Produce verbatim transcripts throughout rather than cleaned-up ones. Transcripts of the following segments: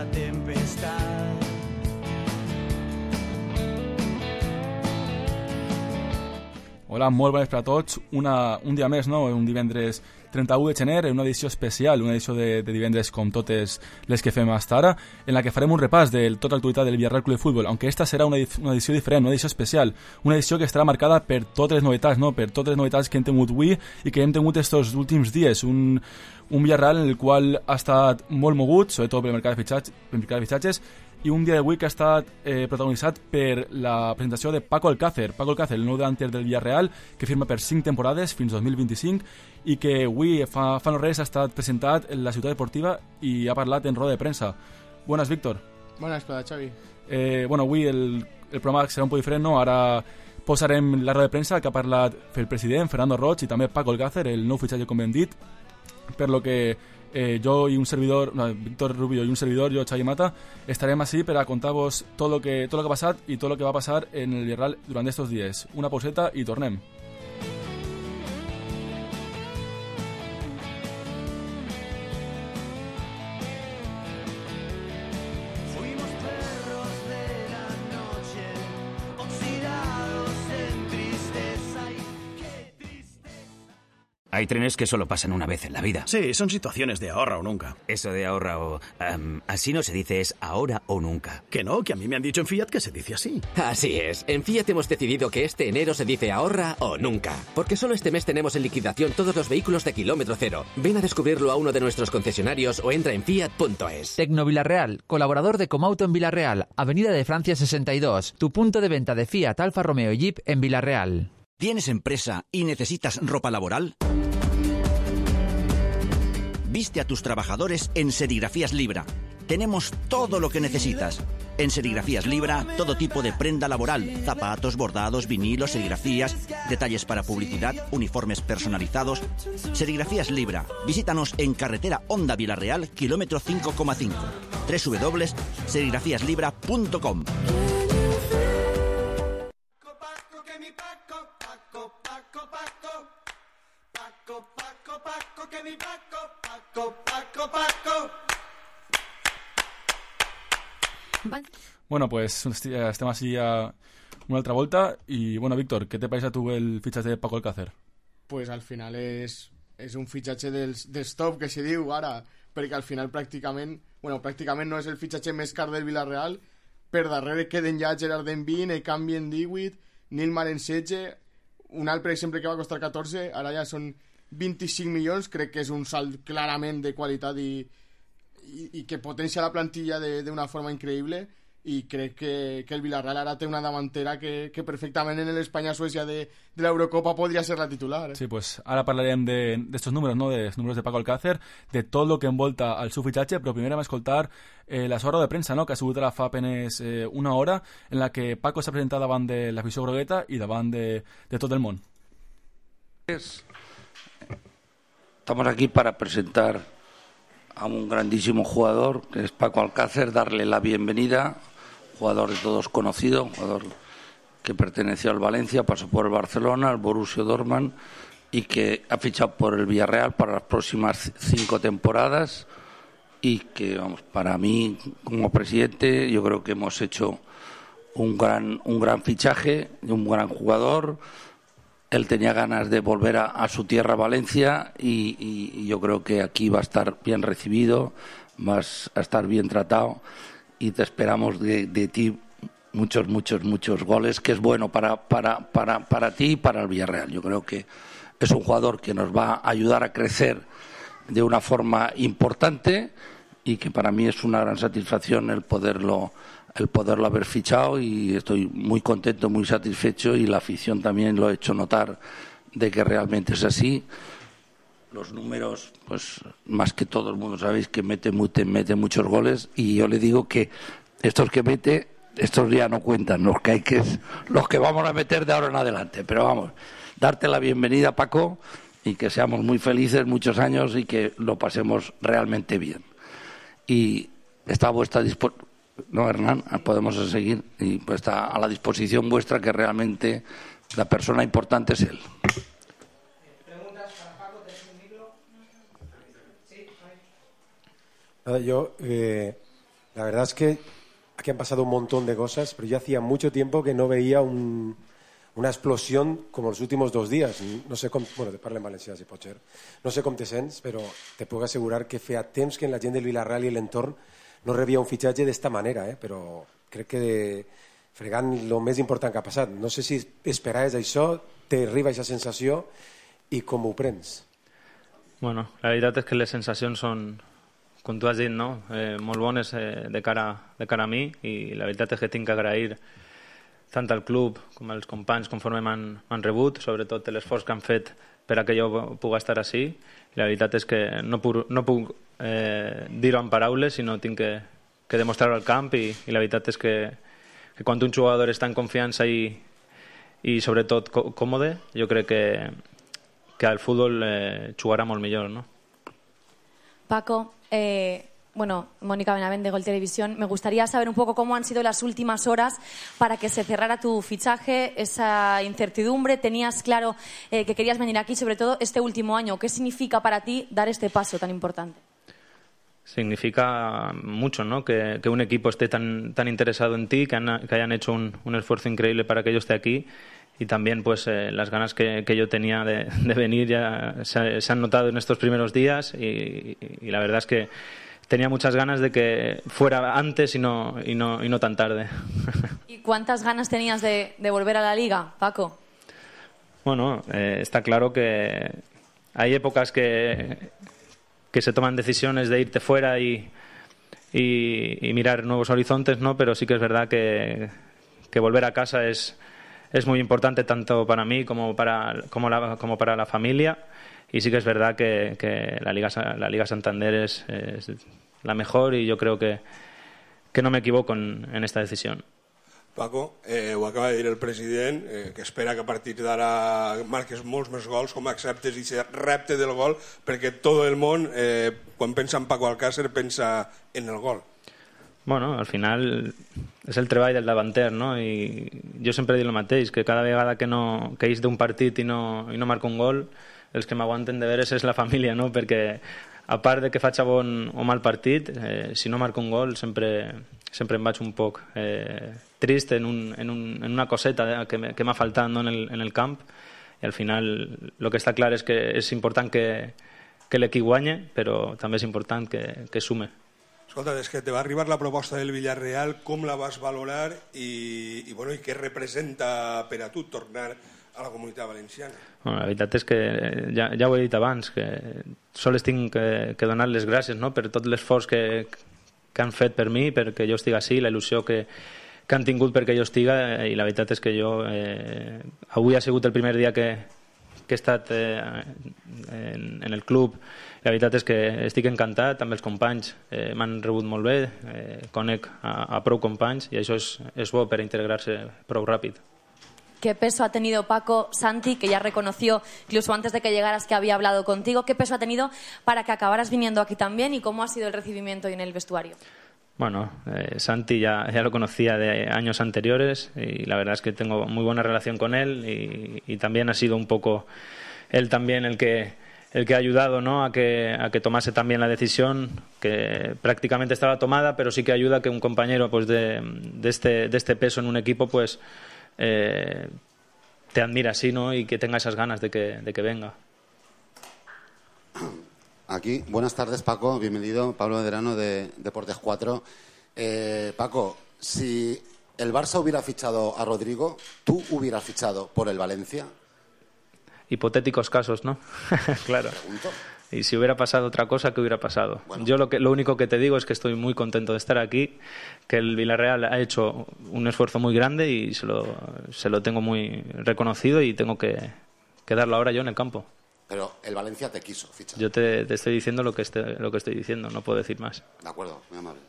la tempestad. Hola, molt bones per a tots. Una, un dia més, no? Un divendres trenta-u de gener, una edició especial, una edició de, de divendres com totes les que fem fins ara, en la que farem un repàs de tota l'actualitat del Villarreal Club de Futbol, aunque esta serà una, una edició diferent, una edició especial, una edició que estarà marcada per totes les novetats, no? Per totes les novetats que hem tingut avui i que hem tingut estos últims dies. Un, un Villarreal en el qual ha estat molt mogut, sobretot pel mercat de fitxatges, pel mercat de fitxatges, i un dia d'avui que ha estat eh, protagonitzat per la presentació de Paco Alcácer. Paco Alcácer, el nou delanter del Villarreal, que firma per cinc temporades fins dos mil vint-i-cinc i que avui fa, fa no res ha estat presentat en la ciutat deportiva i ha parlat en roda de premsa. Buenas, Víctor. Buenas, para Xavi. Eh, bueno, avui el, el programa serà un poc diferent, no? Ara posarem la roda de premsa que ha parlat el president, Fernando Roig, i també Paco Alcácer, el nou fitxatge, com hem dit, per lo que Eh, yo y un servidor, no, Víctor Rubio y un servidor, yo, Xavi Mata, estarem así para contar-vos todo lo que todo lo que ha passat y todo lo que va a pasar en el Villarreal durante estos días. Una pauseta y tornem. Hay trenes que solo pasan una vez en la vida. Sí, son situaciones de ahorra o nunca. Eso de ahorra o... Um, así no se dice, es ahora o nunca. Que no, que a mí me han dicho en Fiat que se dice así. Así es. En Fiat hemos decidido que este enero se dice ahorra o nunca. Porque solo este mes tenemos en liquidación todos los vehículos de kilómetro cero. Ven a descubrirlo a uno de nuestros concesionarios o entra en fiat punto es. Tecno Villarreal, colaborador de Comauto en Villarreal, Avenida de Francia sesenta y dos. Tu punto de venta de Fiat, Alfa Romeo y Jeep en Villarreal. ¿Tienes empresa y necesitas ropa laboral? Viste a tus trabajadores en Serigrafías Libra. Tenemos todo lo que necesitas. En Serigrafías Libra, todo tipo de prenda laboral, zapatos, bordados, vinilos, serigrafías, detalles para publicidad, uniformes personalizados. Serigrafías Libra. Visítanos en carretera Honda Villarreal, kilómetro cinco coma cinco. doble u doble u doble u punto serigrafías libra punto com. Bueno, pues estem així a una altra volta i, bueno, Víctor, què te pareix a tu el fitxatge de Paco Alcácer? Pues al final és, és un fitxatge del, del stop que se diu ara, perquè al final pràcticament, bueno, pràcticament no és el fitxatge més car del Villarreal, per darrere queden ja Gerard Envin, Ekambi en divuit, Nilmar en setze, un alt, per exemple, que va costar catorze, ara ja són vint-i-cinc milions, crec que és un salt clarament de qualitat i, i, i que potencia la plantilla d'una forma increïble, i crec que, que el Villarreal ara té una davantera que, que perfectament en l'Espanya-Suècia de, de l'Eurocopa podria ser la titular. Eh? Sí, pues ara parlarem d'estos de, números, ¿no? De los números de Paco Alcácer, de tot lo que envolta al seu fitxatge, però primer hem escoltar eh, la seva roda de premsa, no? Que ha sigut ara fa apenas eh, una hora, en la que Paco s'ha presentat davant de l'afició grogueta i davant de, de tot el món. Estamos aquí para presentar a un grandísimo jugador, que es Paco Alcácer, darle la bienvenida, jugador de todos conocido, jugador que perteneció al Valencia, pasó por el Barcelona, al Borussia Dortmund y que ha fichado por el Villarreal para las próximas cinco temporadas y que, vamos, para mí como presidente yo creo que hemos hecho un gran, un gran fichaje, un gran jugador. Él tenía ganas de volver a, a su tierra, Valencia, y, y, y yo creo que aquí va a estar bien recibido, vas a estar bien tratado y te esperamos de, de ti muchos, muchos, muchos goles, que es bueno para, para, para, para ti y para el Villarreal. Yo creo que es un jugador que nos va a ayudar a crecer de una forma importante y que para mí es una gran satisfacción el poderlo el poderlo haber fichado, y estoy muy contento, muy satisfecho, y la afición también lo ha hecho notar de que realmente es así. Los números, pues más que todo el mundo sabéis que mete, mete, mete muchos goles, y yo le digo que estos que mete, estos ya no cuentan, los que hay que los que vamos a meter de ahora en adelante. Pero vamos, darte la bienvenida, Paco, y que seamos muy felices muchos años y que lo pasemos realmente bien. Y está a vuestra disposición. No, Hernán, podemos seguir, y pues está a la disposición vuestra, que realmente la persona importante es él. ¿Preguntas para Paco? ¿Tienes un micro? Sí, yo, eh, La verdad es que aquí han pasado un montón de cosas, pero yo hacía mucho tiempo que no veía un, una explosión como los últimos dos días. No sé com, bueno, te parlo en valencià, si pot ser. No sé com te sents, però te puc assegurar que feia temps que en la gent del Villarreal i l'entorn no rebia un fitxatge d'esta manera, eh? Però crec que fregant el més important que ha passat. No sé si esperaves això, t'arriba aquesta sensació i com ho prens? Bueno, la veritat és que les sensacions són, com tu has dit, no? eh, molt bones eh, de, cara, de cara a mi, i la veritat és que tinc que agrair tant al club com als companys conforme m'han rebut, sobretot l'esforç que han fet per a que jo pugui estar així. I la veritat és que no puc, no puc eh, dir-ho en paraules, sinó tinc que, que demostrar-ho al camp, i, i la veritat és que, que quan un jugador està en confiança i, i sobretot còmode, jo crec que, que al futbol eh, jugarà molt millor, ¿no? Paco, eh, bueno, Mónica Benavent de Gol Televisión, me gustaría saber un poco cómo han sido las últimas horas para que se cerrara tu fichaje, esa incertidumbre. Tenías claro eh, que querías venir aquí, sobre todo este último año. ¿Qué significa para ti dar este paso tan importante? Significa mucho, ¿no? Que, que un equipo esté tan, tan interesado en ti, que, han, que hayan hecho un, un esfuerzo increíble para que yo esté aquí, y también pues eh, las ganas que, que yo tenía de, de venir ya se, se han notado en estos primeros días, y, y la verdad es que tenía muchas ganas de que fuera antes y no, y no, y no tan tarde. ¿Y cuántas ganas tenías de, de volver a la Liga, Paco? Bueno, eh, está claro que hay épocas que, que se toman decisiones de irte fuera y, y, y mirar nuevos horizontes, ¿no? Pero sí que es verdad que, que volver a casa es, es muy importante tanto para mí como para, como la, como para la familia. Y sí que es verdad que, que la, Liga, la Liga Santander es, es la mejor, y yo creo que, que no me equivoco en, en esta decisión. Paco, eh, ho acaba de dir el president, eh, que espera que a partir d'ara marques molts més gols, com acceptes aquest repte del gol, perquè tot el món, eh, quan pensa en Paco Alcácer, pensa en el gol. Bueno, al final és el treball del davanter, no? I jo sempre dic el mateix, que cada vegada que, no, que eix d'un partit i no, i no marca un gol, els que m'aguanten de veres és la família, no? Perquè a part de que faig bon o mal partit, eh, si no marco un gol sempre, sempre em vaig un poc eh, trist en, un, en, un, en una coseta que m'ha faltat, no? en, el, en el camp, i al final el que està clar és que és important que, que l'equip guanye, però també és important que, que sume. Escolta, des que te va arribar la proposta del Villarreal, com la vas valorar i, i, bueno, i què representa per a tu tornar a la Comunitat Valenciana? Bueno, la veritat és que ja, ja ho he dit abans, que sols tinc que, que donar les gràcies, no? Per tot l'esforç que, que han fet per mi, perquè jo estigui així, la il·lusió que, que han tingut perquè jo estigui, i la veritat és que jo eh, avui ha sigut el primer dia que, que he estat eh, en, en el club. La veritat és que estic encantat, també els companys eh, m'han rebut molt bé, eh, conec a, a prou companys, i això és, és bo per integrar-se prou ràpid. ¿Qué peso ha tenido Paco Santi, que ya reconoció incluso antes de que llegaras que había hablado contigo? ¿Qué peso ha tenido para que acabaras viniendo aquí también, y cómo ha sido el recibimiento en el vestuario? Bueno, eh, Santi ya, ya lo conocía de años anteriores, y la verdad es que tengo muy buena relación con él, y, y también ha sido un poco él también el que, el que ha ayudado, ¿no? a, que, a que tomase también la decisión, que prácticamente estaba tomada, pero sí que ayuda a que un compañero pues, de, de, este, de este peso en un equipo pues Eh, te admira así, ¿no? Y que tenga esas ganas de que, de que venga. Aquí, buenas tardes, Paco, bienvenido, Pablo Medrano de Deportes cuatro. Eh, Paco, si el Barça hubiera fichado a Rodrigo, ¿tú hubieras fichado por el Valencia? Hipotéticos casos, ¿no? Claro. Pregunto. Y si hubiera pasado otra cosa, ¿qué hubiera pasado? Bueno. Yo lo, que, lo único que te digo es que estoy muy contento de estar aquí, que el Villarreal ha hecho un esfuerzo muy grande y se lo, se lo tengo muy reconocido, y tengo que, que darlo ahora yo en el campo. Pero el Valencia te quiso fichar. Yo te, te estoy diciendo lo que, este, lo que estoy diciendo, no puedo decir más. De acuerdo, muy amable.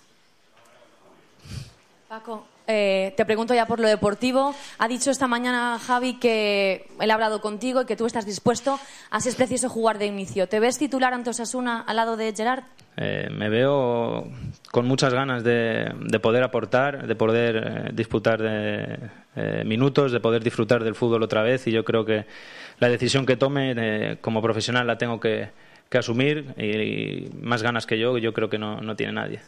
Paco, eh, te pregunto ya por lo deportivo. Ha dicho esta mañana Javi que él ha hablado contigo y que tú estás dispuesto a, si es preciso, jugar de inicio. ¿Te ves titular ante Osasuna al lado de Gerard? Eh, me veo con muchas ganas de, de poder aportar, de poder eh, disputar de, eh, minutos, de poder disfrutar del fútbol otra vez, y yo creo que la decisión que tome eh, como profesional la tengo que, que asumir, y, y más ganas que yo, yo creo que no, no tiene nadie.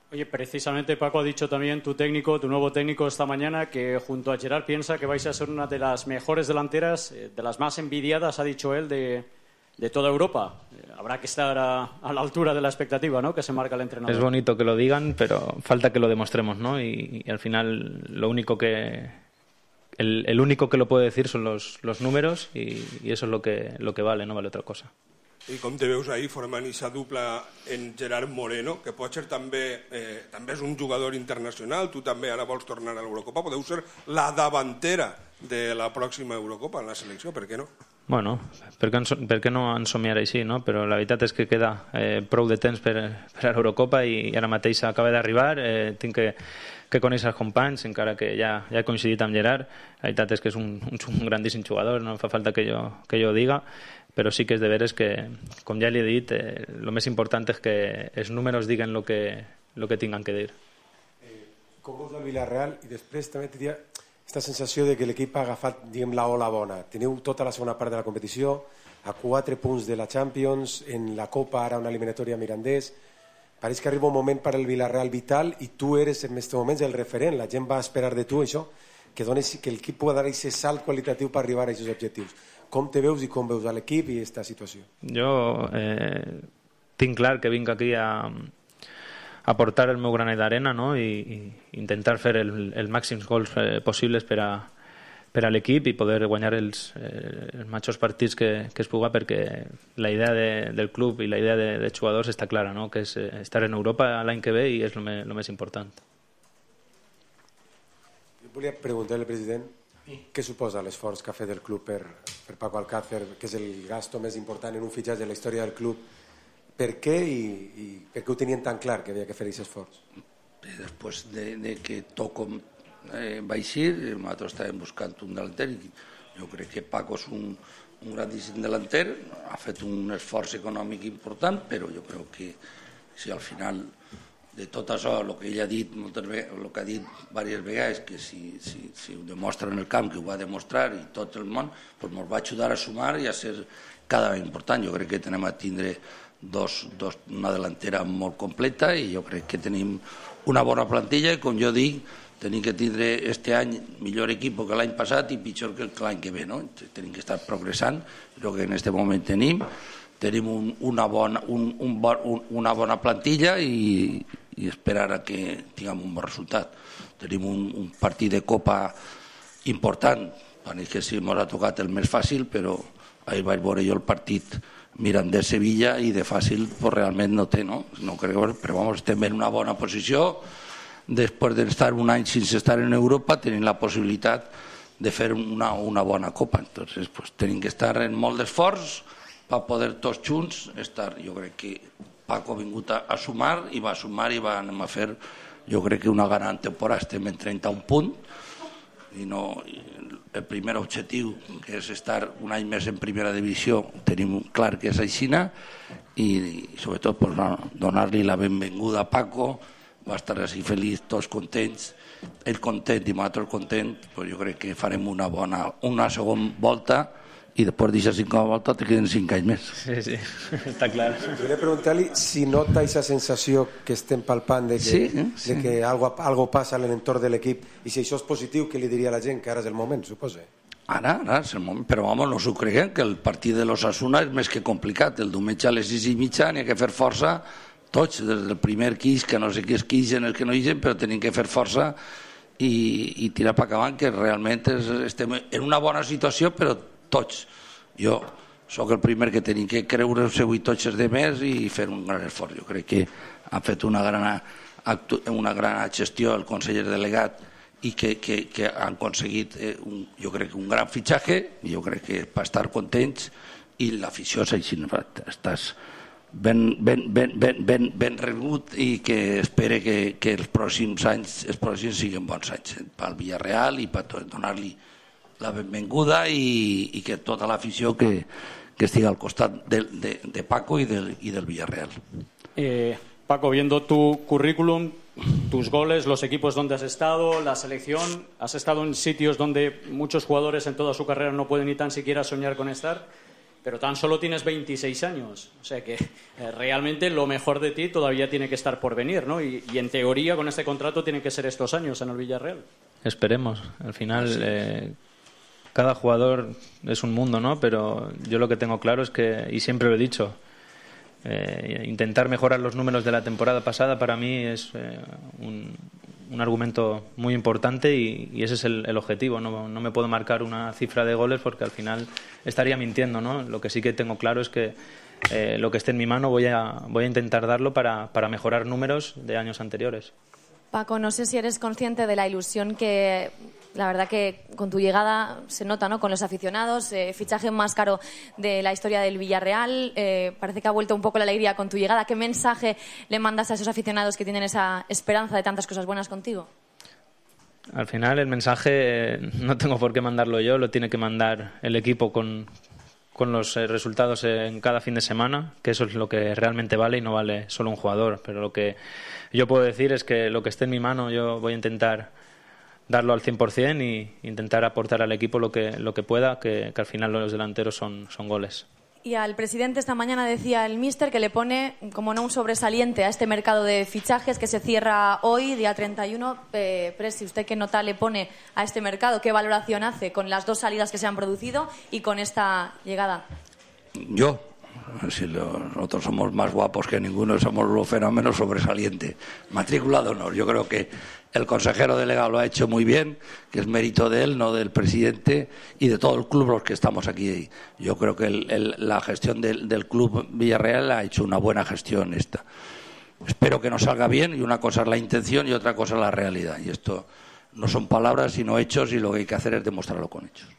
Oye, precisamente Paco ha dicho también, tu técnico, tu nuevo técnico esta mañana, que junto a Gerard piensa que vais a ser una de las mejores delanteras, eh, de las más envidiadas, ha dicho él, de, de toda Europa. Eh, habrá que estar a, a la altura de la expectativa, ¿no?, que se marca el entrenador. Es bonito que lo digan, pero falta que lo demostremos, ¿no? Y, y al final lo único que el, el único que lo puede decir son los, los números y, y eso es lo que, lo que vale, no vale otra cosa. I com te veus ahir formant aquesta dupla en Gerard Moreno, que pot ser també, eh, també és un jugador internacional, tu també ara vols tornar a l'Eurocopa, podeu ser la davantera de la pròxima Eurocopa en la selecció, per què no? Bueno, per què, per què no ensomiar així, no? Però la veritat és que queda eh, prou de temps per, per a l'Eurocopa i ara mateix acaba d'arribar, eh, tinc que, que conèixer els companys, encara que ja, ja he coincidit amb Gerard, la veritat és que és un, un, un grandíssim jugador, no fa falta que jo, que jo ho diga, però sí que és de veres que, com ja li he dit, eh, el més important és que els números diguen el que, lo que tinguin que dir. Eh, com veus el Villarreal? I després també tenia aquesta sensació de que l'equip ha agafat, diguem, la ola bona. Teniu tota la segona part de la competició, a quatre punts de la Champions, en la Copa ara una eliminatòria Mirandés. Pareix que arriba un moment per al Villarreal vital i tu eres en aquests moments el referent. La gent va esperar de tu això, que, dones, que l'equip pugui dar aquest salt qualitatiu per arribar a aquests objectius. Com te veus i com veus a l'equip i aquesta situació? Jo eh, tinc clar que vinc aquí a, a portar el meu granet d'arena, no? I, i intentar fer el, el màxims gols eh, possibles per a, per a l'equip i poder guanyar els, eh, els majors partits que, que es puga, perquè la idea de, del club i la idea de, de jugadors està clara, no? Que és eh, estar en Europa l'any que ve i és el més important. Jo volia preguntar al president què suposa l'esforç que ha fet el club per, per Paco Alcácer, que és el gasto més important en un fitxatge de la història del club. Per què i, i per què ho tenien tan clar que havia que fer aquest esforç? Després de, de que Toco eh, va eixir, nosaltres estàvem buscant un delanter i jo crec que Paco és un, un grandíssim delanter, ha fet un esforç econòmic important, però jo crec que si al final de tot això, el que ell ha dit moltes vegades, el que ha dit diverses vegades, que si, si, si ho demostra en el camp, que ho va demostrar i tot el món, doncs ens va ajudar a sumar i a ser cada vegada important. Jo crec que tenim a tindre dos, dos, una delantera molt completa i jo crec que tenim una bona plantilla i, com jo dic, tenim que tindre este any millor equip que l'any passat i pitjor que l'any que ve, no? Tenim que estar progressant, el que en aquest moment tenim. Tenim un, una, bona, un, un bon, un, una bona plantilla i, i esperar a que tinguem un bon resultat. Tenim un, un partit de Copa important, és que sí, ens ha tocat el més fàcil, però ahir vaig veure jo el partit Mirandés-Sevilla i de fàcil pues, realment no té, no? No crec, però vamos, estem en una bona posició. Després d'estar un any sense estar en Europa, tenim la possibilitat de fer una, una bona Copa. Entonces, pues, tenim que estar en molt d'esforç per poder tots junts estar. Jo crec que Paco ha vingut a, a sumar i va sumar i va anem a fer, jo crec que una gran temporada. Estem en trenta-un punts i no, el primer objectiu, que és estar un any més en primera divisió, tenim clar que és aixina i, i sobretot pues, donar-li la benvinguda a Paco, va estar així feliç, tots contents, ell content i nosaltres contents, pues jo crec que farem una bona, una segona volta i després d'aquesta cinc volta te queden cinc anys més. Sí, sí, està clar. Volia preguntar-li si nota aquesta sensació que estem palpant de que, sí, eh? sí. de que algo, algo passa a l'entorn de l'equip i si això és positiu, què li diria a la gent que ara és el moment, suposa? Ara, ara és el moment, però vamos, no s'ho creguem, que el partit de l'Osasuna és més que complicat. El diumenge a les sis i mitja n'hi ha que fer força tots, des del primer quix, que no sé qui es quixen, els que no quixen, però tenim que fer força i, i tirar per acabant, que realment és, estem en una bona situació, però tots. Jo sóc el primer que tenim que creure-se vuit totxes de més i fer un gran esforç. Jo crec que han fet una gran, una gran gestió el conseller delegat i que, que, que han aconseguit eh, un, jo crec que un gran fitxatge i jo crec que per estar contents i l'afició és així, estàs ben, ben, ben, ben, ben, ben rebut i que espere que, que els pròxims anys els pròxims siguin bons anys pel Villarreal i per donar-li la benvinguda i, y que toda la afición que, que esté al costado de, de, de Paco y del, y del Villarreal. Eh, Paco, viendo tu currículum, tus goles, los equipos donde has estado, la selección, has estado en sitios donde muchos jugadores en toda su carrera no pueden ni tan siquiera soñar con estar. pero tan solo tienes veintiséis años. O sea que eh, realmente lo mejor de ti todavía tiene que estar por venir, ¿no? Y, y en teoría con este contrato tienen que ser estos años en el Villarreal. Esperemos. Al final, sí. eh, cada jugador es un mundo, ¿no? Pero yo lo que tengo claro es que, y siempre lo he dicho, eh, intentar mejorar los números de la temporada pasada para mí es eh, un, un argumento muy importante y, y ese es el, el objetivo. No, no me puedo marcar una cifra de goles porque al final estaría mintiendo, ¿no? Lo que sí que tengo claro es que eh, lo que esté en mi mano voy a, voy a intentar darlo para, para mejorar números de años anteriores. Paco, no sé si eres consciente de la ilusión que, la verdad que con tu llegada se nota, ¿no? Con los aficionados, eh, fichaje más caro de la historia del Villarreal, eh, parece que ha vuelto un poco la alegría con tu llegada. ¿Qué mensaje le mandas a esos aficionados que tienen esa esperanza de tantas cosas buenas contigo? Al final el mensaje eh, no tengo por qué mandarlo yo, lo tiene que mandar el equipo con, con los eh, resultados en cada fin de semana, que eso es lo que realmente vale y no vale solo un jugador. Pero lo que yo puedo decir es que lo que esté en mi mano yo voy a intentar darlo al cien por cien y intentar aportar al equipo lo que, lo que pueda, que, que al final los delanteros son, son goles. Y al presidente esta mañana decía el míster que le pone como no un sobresaliente a este mercado de fichajes que se cierra hoy, día treinta y uno. Eh, Presi, ¿usted qué nota le pone a este mercado? ¿Qué valoración hace con las dos salidas que se han producido y con esta llegada? Yo, si lo, nosotros somos más guapos que ninguno, somos los fenómenos sobresalientes. Matrícula de honor. Yo creo que el consejero delegado lo ha hecho muy bien, que es mérito de él, no del presidente y de todo el club los que estamos aquí. Yo creo que el, el, la gestión del, del club Villarreal ha hecho una buena gestión esta. Espero que nos salga bien, y una cosa es la intención y otra cosa es la realidad. Y esto no son palabras sino hechos, y lo que hay que hacer es demostrarlo con hechos.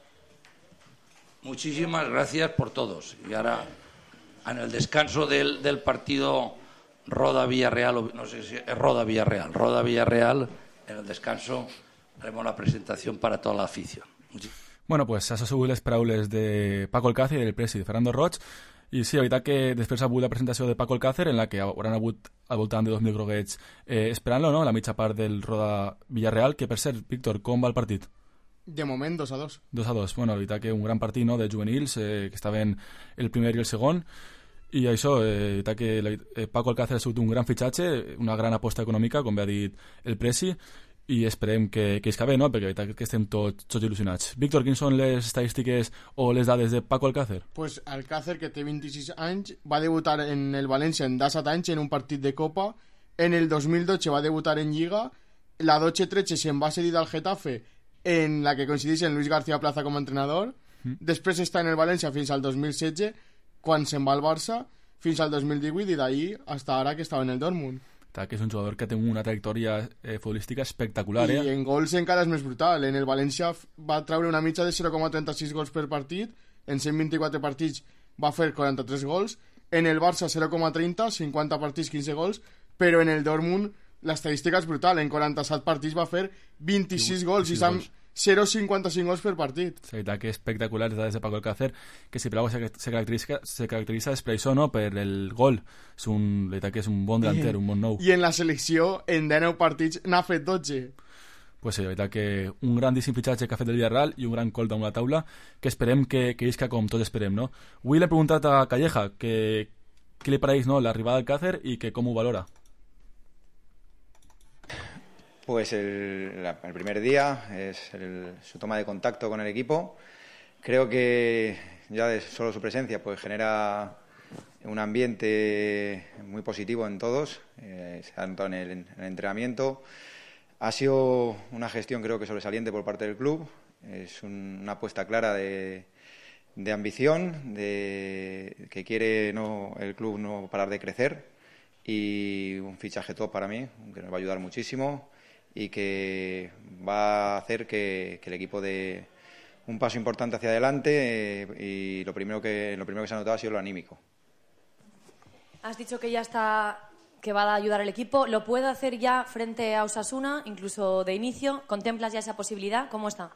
Muchísimas gracias por todos. Y ahora, en el descanso del, del partido Roda-Villarreal, no sé si es Roda-Villarreal, Roda-Villarreal, en el descanso haremos la presentación para toda la afición. Bueno, pues això ha sigut les paraules de Paco Alcácer i del presi de Fernando Roig. I sí, la veritat que després ha hagut la presentació de Paco Alcácer, en la que hauran hagut al voltant de dos mil groguets eh, esperant-lo, no?, la mitja part del Roda Villarreal, que per cert, Víctor, com va el partit? De moment, dos a dos. Dos a dos. Bueno, la veritat que un gran partit, no?, de juvenils, eh, que estaven el primer i el segon. I això, eh, que la, eh, Paco Alcácer ha sigut un gran fitxatge, una gran aposta econòmica, com bé ha dit el presi, i esperem que, que isca bé, no?, perquè la veritat que estem tots, tots il·lusionats. Víctor, quines són les estadístiques o les dades de Paco Alcácer? Pues Alcácer, que té vint-i-sis anys, va debutar en el València en disset anys en un partit de Copa. En el dos mil dotze va debutar en Lliga. La dotze tretze se'n va cedir al Getafe, en la que coincideix en Luis García Plaza com a entrenador. Mm. Després està en el València fins al dos mil setze, quan se'n va al Barça, fins al dos mil divuit, i d'ahir fins ara que estava en el Dortmund. Que és un jugador que té una trajectòria eh, futbolística espectacular. Eh? I en gols encara és més brutal. En el València va treure una mitja de zero coma trenta-sis gols per partit, en cent vint-i-quatre partits va fer quaranta-tres gols, en el Barça zero coma trenta, cinquanta partits, quinze gols, però en el Dortmund l'estadística és brutal, en quaranta-set partits va fer vint-i-sis gols i s'han zero coma cinquanta-cinc gols per partit. La veritat que espectacular les dades de Paco Alcácer, que si per algo se, se, caracteritza, se caracteritza és per això, no?, per el gol. És un, la veritat que és un bon delanter, un bon nou. I en la selecció, en dinou partits, n'ha fet dotze. Pues sí, la veritat que un grandíssim fitxatge que ha fet el Villarreal i un gran col damunt la taula, que esperem que, que isca com tots esperem, no? Avui l'he preguntat a Calleja que què li pareix, no?, l'arribada d'Alcácer i que com ho valora. Pues el, la, el primer día es el, su toma de contacto con el equipo. Creo que ya de solo su presencia pues genera un ambiente muy positivo en todos, eh, se ha notado en el, en el entrenamiento. Ha sido una gestión creo que sobresaliente por parte del club. Es un, una apuesta clara de, de ambición, de que quiere no, el club no parar de crecer, y un fichaje top para mí, que nos va a ayudar muchísimo y que va a hacer que, que el equipo dé un paso importante hacia adelante, eh, y lo primero que lo primero que se ha notado ha sido lo anímico. Has dicho que ya está, que va a ayudar al equipo. ¿Lo puede hacer ya frente a Osasuna, incluso de inicio? ¿Contemplas ya esa posibilidad? ¿Cómo está?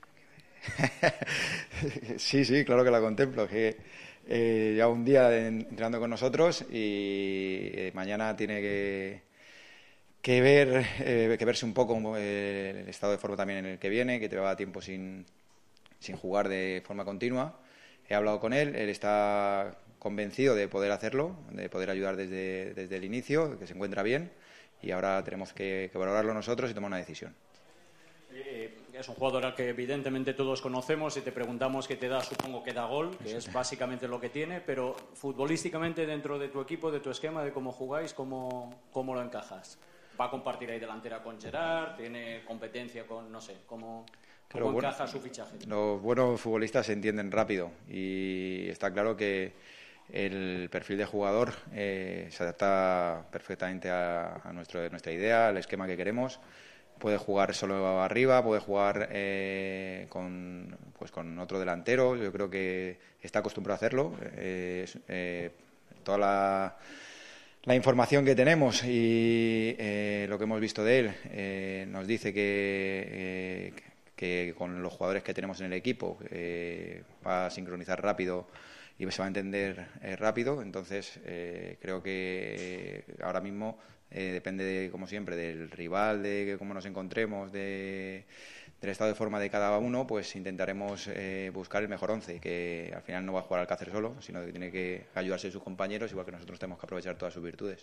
Sí, sí, claro que la contemplo. Que eh, ya un día entrenando con nosotros y eh, mañana tiene que que ver eh, que verse un poco eh, el estado de forma también en el que viene, que llevaba tiempo sin sin jugar de forma continua. he hablado con él, él está convencido de poder hacerlo, de poder ayudar desde, desde el inicio, que se encuentra bien, y ahora tenemos que, que valorarlo nosotros y tomar una decisión. Eh, es un jugador al que evidentemente todos conocemos y te preguntamos qué te da, supongo que da gol, que es básicamente lo que tiene, pero futbolísticamente dentro de tu equipo, de tu esquema, de cómo jugáis, ¿cómo, cómo lo encajas? ¿Va a compartir ahí delantera con Gerard? ¿Tiene competencia con, no sé, cómo, cómo Pero bueno, encaja su fichaje? Los buenos futbolistas se entienden rápido y está claro que el perfil de jugador eh, se adapta perfectamente a, a nuestro, nuestra idea, al esquema que queremos. Puede jugar solo arriba, puede jugar eh, con, pues con otro delantero. Yo creo que está acostumbrado a hacerlo. Eh, eh, toda la, la información que tenemos y eh, lo que hemos visto de él eh, nos dice que, eh, que con los jugadores que tenemos en el equipo eh, va a sincronizar rápido y se va a entender eh, rápido. Entonces eh, creo que eh, ahora mismo eh, depende, de, como siempre, del rival, de cómo nos encontremos, de, del estado de forma de cada uno, pues intentaremos eh, buscar el mejor once, que al final no va a jugar Alcácer solo, sino que tiene que ayudarse de sus compañeros, igual que nosotros tenemos que aprovechar todas sus virtudes.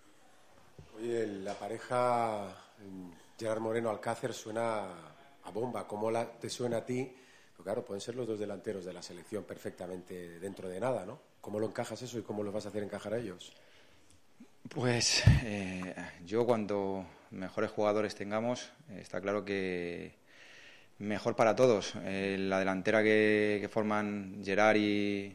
Oye, la pareja Gerard Moreno-Alcácer suena a bomba. ¿Cómo la, te suena a ti? Pues claro, pueden ser los dos delanteros de la selección perfectamente dentro de nada, ¿no? ¿Cómo lo encajas eso y cómo los vas a hacer encajar a ellos? Pues eh, yo cuanto mejores jugadores tengamos, eh, está claro que mejor para todos. Eh, la delantera que, que forman Gerard y,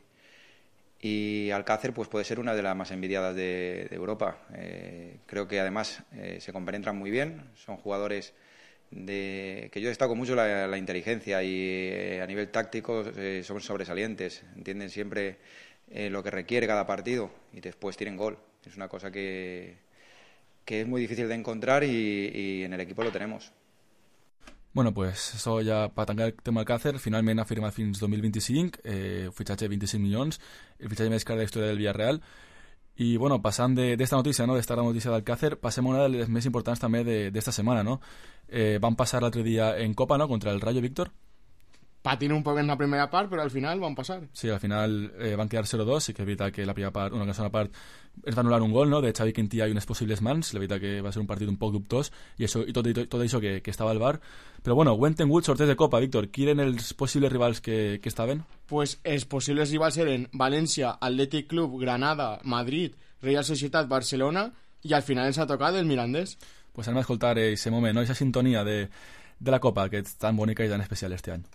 y Alcácer pues puede ser una de las más envidiadas de, de Europa. Eh, creo que además eh, se compenetran muy bien, son jugadores de que yo destaco mucho la, la inteligencia y eh, a nivel táctico eh, son sobresalientes, entienden siempre eh, lo que requiere cada partido y después tienen gol. Es una cosa que, que es muy difícil de encontrar y, y en el equipo lo tenemos. Bueno, pues això ja per tancar el tema Alcácer, finalment ha firmat fins dos mil vint-i-cinc, eh, un fitxatge de vint-i-cinc milions, el fitxatge més car de la història del Villarreal. I bueno, passant d'esta notícia, no, d'esta gran notícia d'Alcácer, passem a una de les més importants també d'esta setmana, no? Eh, van passar l'altre dia en Copa, no?, contra el Rayo, Víctor. Patin un poc en la primera part, però al final van passar. Sí, al final eh, van quedar cero dos, sí que és veritat que la primera part, una segona part ens va anul·lar un gol, no?, de Xavi Quintilla i unes possibles mans, la veritat que va ser un partit un poc dubtós, i, això, i tot, tot, tot això que, que estava al bar. Però bueno, Wentenwood sorteig de Copa, Víctor, qui eren els possibles rivals que, que estaven? Pues els possibles rivals eren València, Athletic Club, Granada, Madrid, Real Societat, Barcelona, i al final ens ha tocat el Mirandés. Pues anem a escoltar ese moment, no?, esa sintonia de, de la Copa, que és tan bonica i tan especial este any.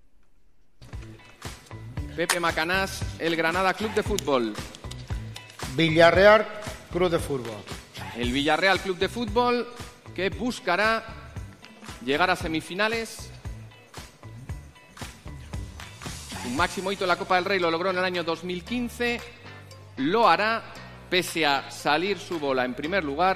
Pepe Macanás, el Granada Club de Fútbol. Villarreal Club de Fútbol. El Villarreal Club de Fútbol, que buscará llegar a semifinales. Un máximo hito en la Copa del Rey lo logró en el año dos mil quince. Lo hará pese a salir su bola en primer lugar.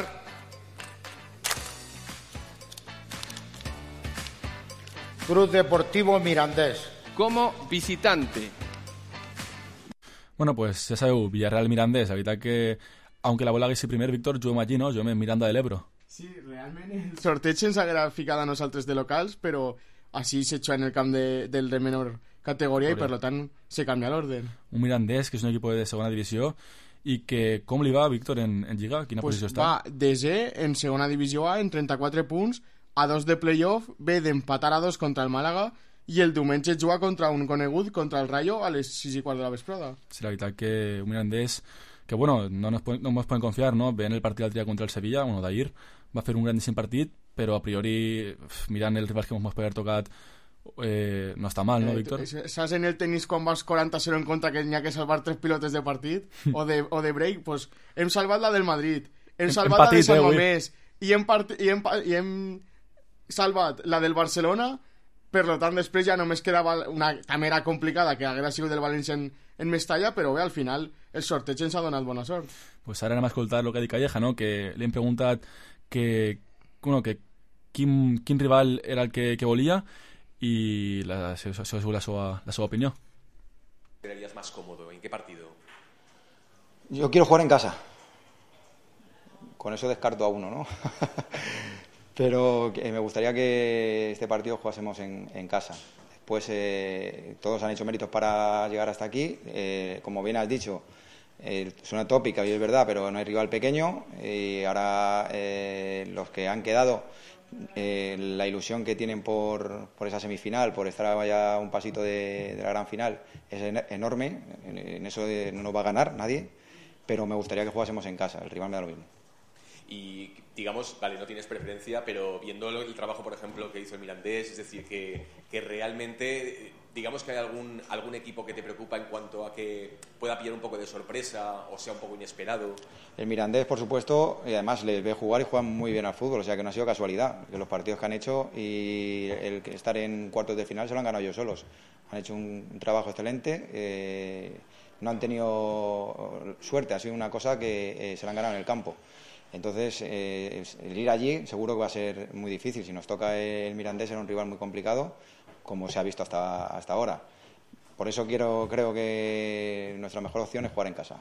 Club Deportivo Mirandés. Como visitante. Bueno, pues ja sabeu, Villarreal-Mirandés, la veritat que, aunque la bola haguessi primer, Víctor, juguem allí, no? Juguem en Miranda de l'Ebro. Sí, realment el sorteig ens haguera ficat a nosaltres de locals, però així s'ha hecho en el camp de, del de menor categoria i per tant se canvia l'orden. Un Mirandés, que és un equip de segona divisió, i que com li va, Víctor, en, en Lliga? Quina pues posició està? Va desè en segona divisió A, en trenta-quatre punts, a dos de playoff, ve d'empatar a dos contra el Màlaga, i el diumenge juga contra un conegut, contra el Rayo, a les sis i quart de la vesprada. Sí, la veritat que un Mirandés que, bueno, no nos, no nos podem confiar, no? Ve en el partit l'altre dia contra el Sevilla, bueno, d'ahir, va fer un grandíssim partit, però a priori, mirant els rivals que ens poder tocat, eh, no està mal, no, Víctor? Eh, saps en el tenis quan vas quaranta a zero en contra que n'hi ha que salvar tres pilotes de partit o de, o de break? Pues hem salvat la del Madrid, hem salvat hem la de Sant Mamés i hem, part... i, hem, i hem salvat la del Barcelona. Per tant, després ja només quedava una camera complicada que haguera sigut del València en, en Mestalla, però bé, al final el sorteig ens ha donat bona sort. Pues ara anem a escoltar el que ha dit Calleja, no? Que li hem preguntat que, bueno, que quin, quin rival era el que, que volia y la, eso es la seva, la seva opinión. ¿Te verías más cómodo? ¿En qué partido? Yo quiero jugar en casa. Con eso descarto a uno, ¿no? Pero me gustaría que este partido jugásemos en, en casa. pues eh, todos han hecho méritos para llegar hasta aquí. Eh, como bien has dicho, eh, suena tópica y es verdad, pero no hay rival pequeño. Y ahora eh, los que han quedado, eh, la ilusión que tienen por, por esa semifinal, por estar ya un pasito de, de la gran final, es en, enorme. En, en eso de, no nos va a ganar nadie, pero me gustaría que jugásemos en casa. El rival me da lo mismo. Y digamos, vale, no tienes preferencia, pero viendo el trabajo, por ejemplo, que hizo el Mirandés, es decir, que, que realmente, digamos que hay algún, algún equipo que te preocupa en cuanto a que pueda pillar un poco de sorpresa o sea un poco inesperado. El Mirandés, por supuesto, y además les ve jugar y juegan muy bien al fútbol, o sea que no ha sido casualidad, que los partidos que han hecho y el estar en cuartos de final se lo han ganado ellos solos. Han hecho un, un trabajo excelente, eh, no han tenido suerte, ha sido una cosa que eh, se la han ganado en el campo. Entonces, eh, el ir allí seguro que va a ser muy difícil. Si nos toca el Mirandés, era un rival muy complicado, como se ha visto hasta, hasta ahora. Por eso quiero, creo que nuestra mejor opción es jugar en casa.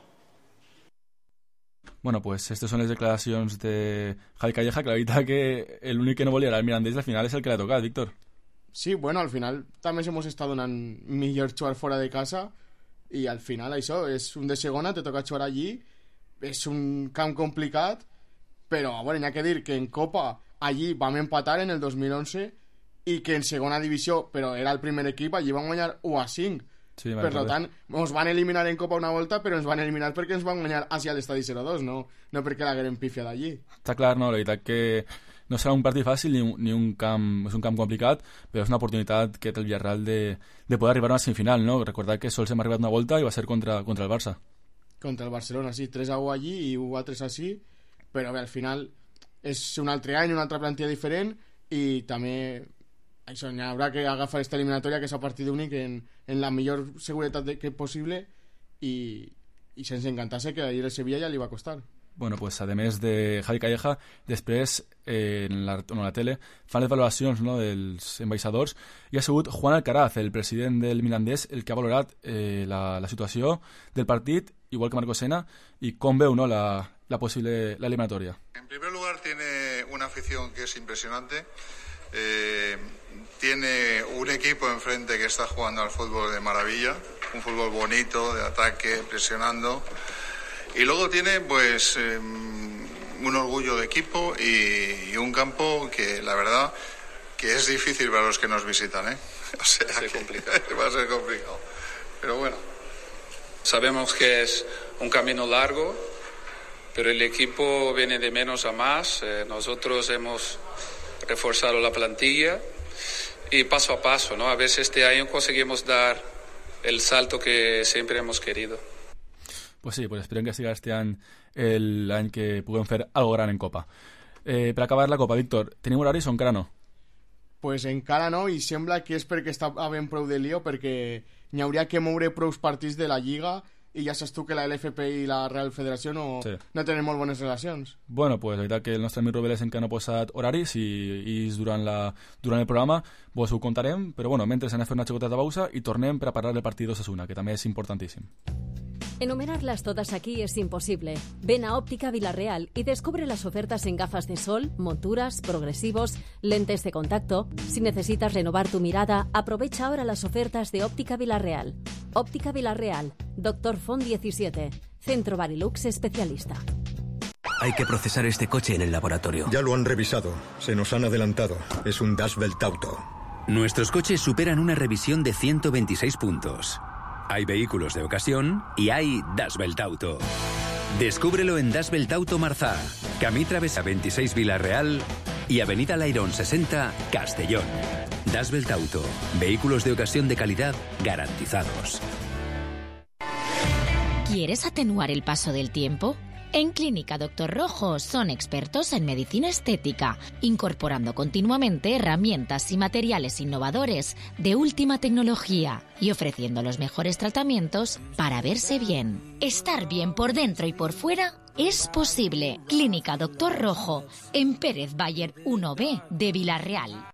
Bueno, pues estas son les declaracions de Javi Calleja, que la veritat que l'únic que no volia era el Mirandés, al final és el que l'ha tocat, Víctor. Sí, bueno, al final també hemos estado donant millor jugar fora de casa i al final això és un de segona, te toca jugar allí, és un camp complicat, però bueno, n'hi ha que dir que en Copa allí vam empatar en el dos mil onze i que en segona divisió, però era el primer equip, allí vam guanyar u a cinc. Sí, per tant, ens van eliminar en Copa una volta, però ens van eliminar perquè ens van guanyar hacia l'estadi zero dos, no, no perquè l'hagueren pifiat allí. Està clar, no, la veritat que no serà un partit fàcil ni un, ni un camp, és un camp complicat, però és una oportunitat que té el Villarreal de, de poder arribar a una semifinal, no? Recordar que sols hem arribat una volta i va ser contra, contra el Barça. Contra el Barcelona, sí, tres a u allí i u a tres així, però bé, al final és un altre any, una altra plantilla diferent i també això, n'hi haurà que agafar aquesta eliminatòria que és a partit únic en, en la millor seguretat de, que possible i, i sense encantar-se que ahir el Sevilla ja li va costar. Bueno, pues a més de Javi Calleja, després eh, en, la, en la tele fan les valoracions, no, dels ambaixadors i ha sigut Juan Alcaraz, el president del Mirandés, el que ha valorat eh, la, la situació del partit, igual que Marco Sena, y com veu, no, la, la posible la eliminatoria. En primer lugar, tiene una afición que es impresionante. Eh, tiene un equipo enfrente que está jugando al fútbol de maravilla, un fútbol bonito, de ataque, presionando. Y luego tiene, pues, eh, un orgullo de equipo y, y un campo que, la verdad, que es difícil para los que nos visitan, ¿eh? O sea, va a ser complicado. Va a ser complicado. Pero bueno. Sabemos que es un camino largo, pero el equipo viene de menos a más. Eh, nosotros hemos reforzado la plantilla y paso a paso, ¿no? A ver si este año conseguimos dar el salto que siempre hemos querido. Pues sí, pues esperem que siga este any l'any que puguem fer algo gran en Copa. Eh, per acabar la Copa, Víctor, tenim horaris o encara no? Pues encara no, i sembla que és perquè està havent prou de lío, perquè n'hi hauria que moure prous partits de la Lliga i ja saps tu que la L F P i la Real Federació no, sí. no tenen molt bones relacions. Bueno, pues la veritat que el nostre amic Rubeles encara no ha posat horaris i, i durant, la, durant el programa vos ho contarem, però bueno, mentre anem a fer una xicoteta de pausa i tornem per a parlar del partit d'Osasuna, que també és importantíssim. Enumerarlas todas aquí es imposible. Ven a Óptica Villarreal y descubre las ofertas en gafas de sol, monturas, progresivos, lentes de contacto. Si necesitas renovar tu mirada, aprovecha ahora las ofertas de Óptica Villarreal. Óptica Villarreal, Doctor Font diecisiete, Centro Barilux especialista. Hay que procesar este coche en el laboratorio. Ya lo han revisado. Se nos han adelantado. Es un Das Welt Auto. Nuestros coches superan una revisión de ciento veintiséis puntos. Hay vehículos de ocasión y hay Das Welt Auto. Descúbrelo en Das Welt Auto Marzá, Camí Travesa veintiséis Villarreal y Avenida Lairón sesenta Castellón. Das Welt Auto. Vehículos de ocasión de calidad garantizados. ¿Quieres atenuar el paso del tiempo? En Clínica Doctor Rojo son expertos en medicina estética, incorporando continuamente herramientas y materiales innovadores de última tecnología y ofreciendo los mejores tratamientos para verse bien. Estar bien por dentro y por fuera es posible. Clínica Doctor Rojo, en Pérez Bayer uno B de Villarreal.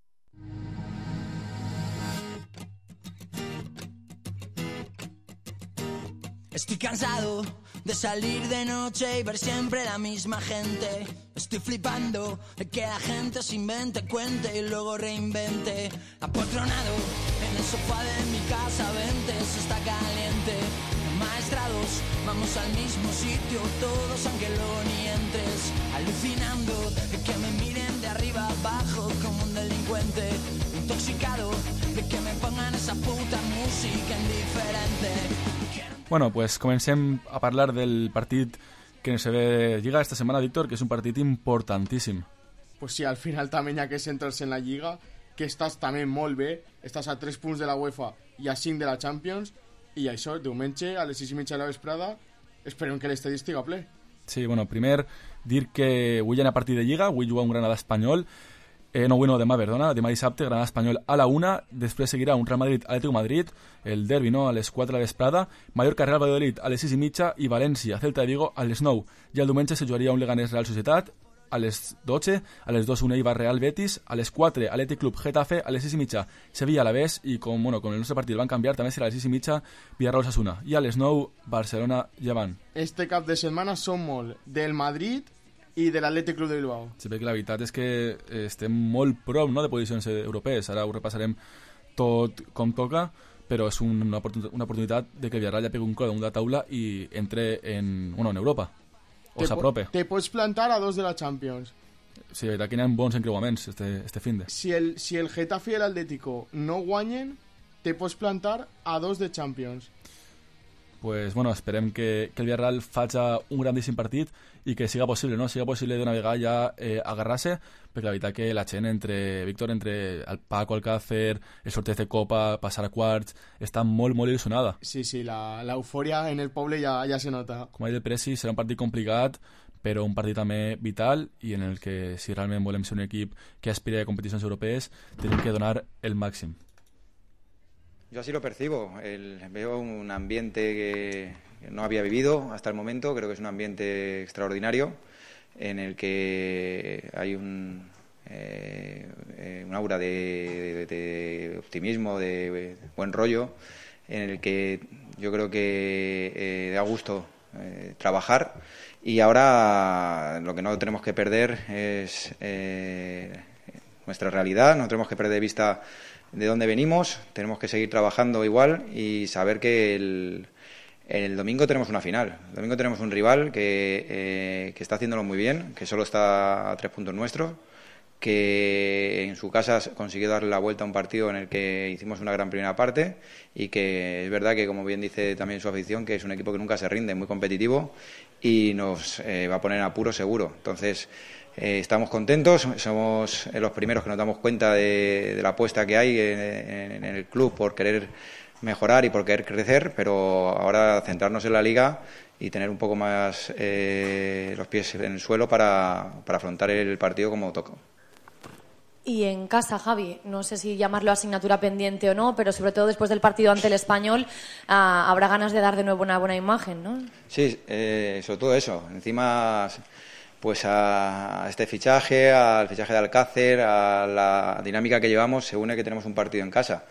Estoy cansado de salir de noche y ver siempre la misma gente. Estoy flipando de que la gente se invente, cuente y luego reinvente. Apotronado en el sofá de mi casa, vente, eso está caliente. Maestrados, vamos al mismo sitio todos aunque luego ni entres. Alucinando de que me miren de arriba abajo como un delincuente. Intoxicado de que me pongan esa puta música indiferente. Bueno, pues comencem a parlar del partit que se ve Lliga esta setmana, Víctor, que és un partit importantíssim. Pues sí, al final també hi ha que centrar-se en la Lliga, que estàs també molt bé, estàs a tres punts de la UEFA i a cinc de la Champions, i això, diumenge, a les sis i mitja de la vesprada, esperem que l'estadi estiga ple. Sí, bueno, primer dir que avui hi ha partit de Lliga, avui juga un Granada-Espanyol, eh, no, bueno, demà, perdona, demà dissabte, Granada-Espanyol a la una, després seguirà un Real Madrid-Atlético Madrid, el derbi, no?, a les quatre de la vesprada, Mallorca-Real Valladolid a les sis i mitja i València-Celta de Vigo a les nou. I el diumenge se jugaria un Leganés-Real Societat a les dotze, a les dos un Eibar-Real Betis, a les quatre Athletic Club-Getafe, a les sis i mitja Sevilla-Alavés i com, bueno, com el nostre partit van canviar, també serà a les sis i mitja Villarreal-Osasuna i a les nou Barcelona-Llevant. Este cap de setmana som molt del Madrid i de l'Athletic Club de Bilbao. Sí, perquè la veritat és que estem molt prop, no?, de posicions europees. Ara ho repassarem tot com toca, però és una, una oportunitat de que Villarreal ja pegui un cop damunt de la taula i entre en, bueno, en Europa, o s'aprope. Te pots plantar a dos de la Champions. Sí, la veritat que hi ha bons encreuaments este, este finde. Si el, si el Getafe i l'Atlético no guanyen, te pots plantar a dos de Champions. Pues bueno, esperem que, que el Villarreal faci un grandíssim partit i que siga possible, no? Siga possible d'una vegada ja eh, agarrar-se, perquè la veritat que la gent entre Víctor, entre el Paco Alcácer, el sorteig de Copa, passar a quarts, està molt, molt il·lusionada. Sí, sí, l'eufòria en el poble ja, ja se nota. Com ha dit el Presi, serà un partit complicat, però un partit també vital i en el que, si realment volem ser un equip que aspira a competicions europees, tenim que donar el màxim. Yo así lo percibo. El, veo un ambiente que no había vivido hasta el momento. Creo que es un ambiente extraordinario en el que hay un, eh, eh, un aura de, de, de optimismo, de, de buen rollo, en el que yo creo que eh, da gusto eh, trabajar. Y ahora lo que no tenemos que perder es eh, nuestra realidad, no tenemos que perder de vista de dónde venimos, tenemos que seguir trabajando igual y saber que el, el domingo tenemos una final. El domingo tenemos un rival que, eh, que está haciéndolo muy bien, que solo está a tres puntos nuestros, que en su casa consiguió darle la vuelta a un partido en el que hicimos una gran primera parte y que es verdad que, como bien dice también su afición, que es un equipo que nunca se rinde, muy competitivo y nos eh, va a poner en apuro seguro. Entonces, Eh, estamos contentos, somos los primeros que nos damos cuenta de, de la apuesta que hay en, en, en el club por querer mejorar y por querer crecer, pero ahora centrarnos en la Liga y tener un poco más eh, los pies en el suelo para, para afrontar el partido como toca. Y en casa, Javi, no sé si llamarlo asignatura pendiente o no, pero sobre todo después del partido ante el Español, ah, habrá ganas de dar de nuevo una buena imagen, ¿no? Sí, eh, sobre todo eso. Encima, pues a este fichaje, al fichaje de Alcácer, a la dinámica que llevamos, se une que tenemos un partido en casa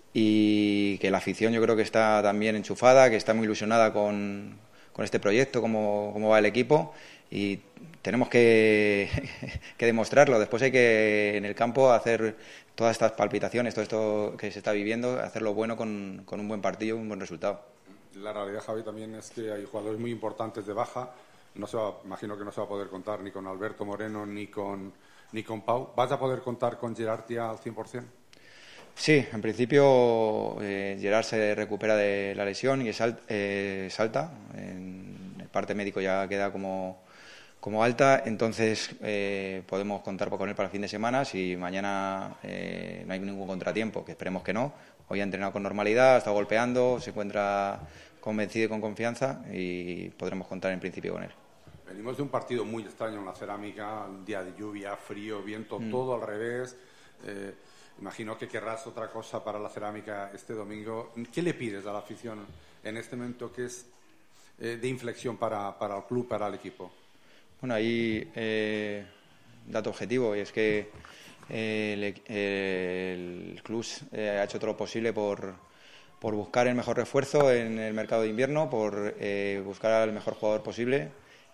y que la afición yo creo que está también enchufada, que está muy ilusionada con, con este proyecto, cómo, cómo va el equipo y tenemos que, que demostrarlo. Después hay que en el campo hacer todas estas palpitaciones, todo esto que se está viviendo, hacerlo bueno con, con un buen partido y un buen resultado. La realidad, Javi, también es que hay jugadores muy importantes de baja. No se va, imagino que no se va a poder contar ni con Alberto Moreno ni con, ni con Pau. ¿Vas a poder contar con Gerard ya al cien por cien? Sí, en principio eh, Gerard se recupera de la lesión y sal, eh, salta. En el parte médico ya queda como, como alta, entonces eh, podemos contar con él para el fin de semana. Si mañana eh, no hay ningún contratiempo, que esperemos que no. Hoy ha entrenado con normalidad, ha estado golpeando, se encuentra convencido y con confianza y podremos contar en principio con él. Venimos de un partido muy extraño en la Cerámica, un día de lluvia, frío, viento, Mm. todo al revés. Eh, imagino que querrás otra cosa para la Cerámica este domingo. ¿Qué le pides a la afición en este momento que es eh, de inflexión para, para el club, para el equipo? Bueno, ahí eh, dato objetivo y es que eh, el, el club eh, ha hecho todo lo posible por, por buscar el mejor refuerzo en el mercado de invierno, por eh, buscar al mejor jugador posible,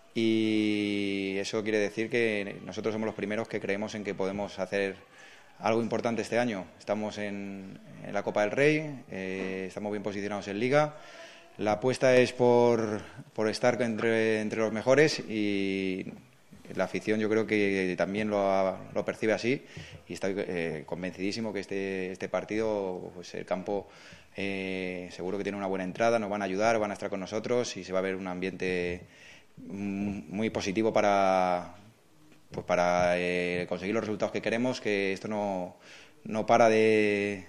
y eso quiere decir que nosotros somos los primeros que creemos en que podemos hacer algo importante este año. Estamos en, en la Copa del Rey, eh, estamos bien posicionados en Liga. La apuesta es por, por estar entre, entre los mejores, y la afición yo creo que también lo, lo percibe así, y estoy eh, convencidísimo que este, este partido, pues el campo eh, seguro que tiene una buena entrada, nos van a ayudar, van a estar con nosotros y se va a ver un ambiente muy positivo para, pues para eh, conseguir los resultados que queremos, que esto no, no para de,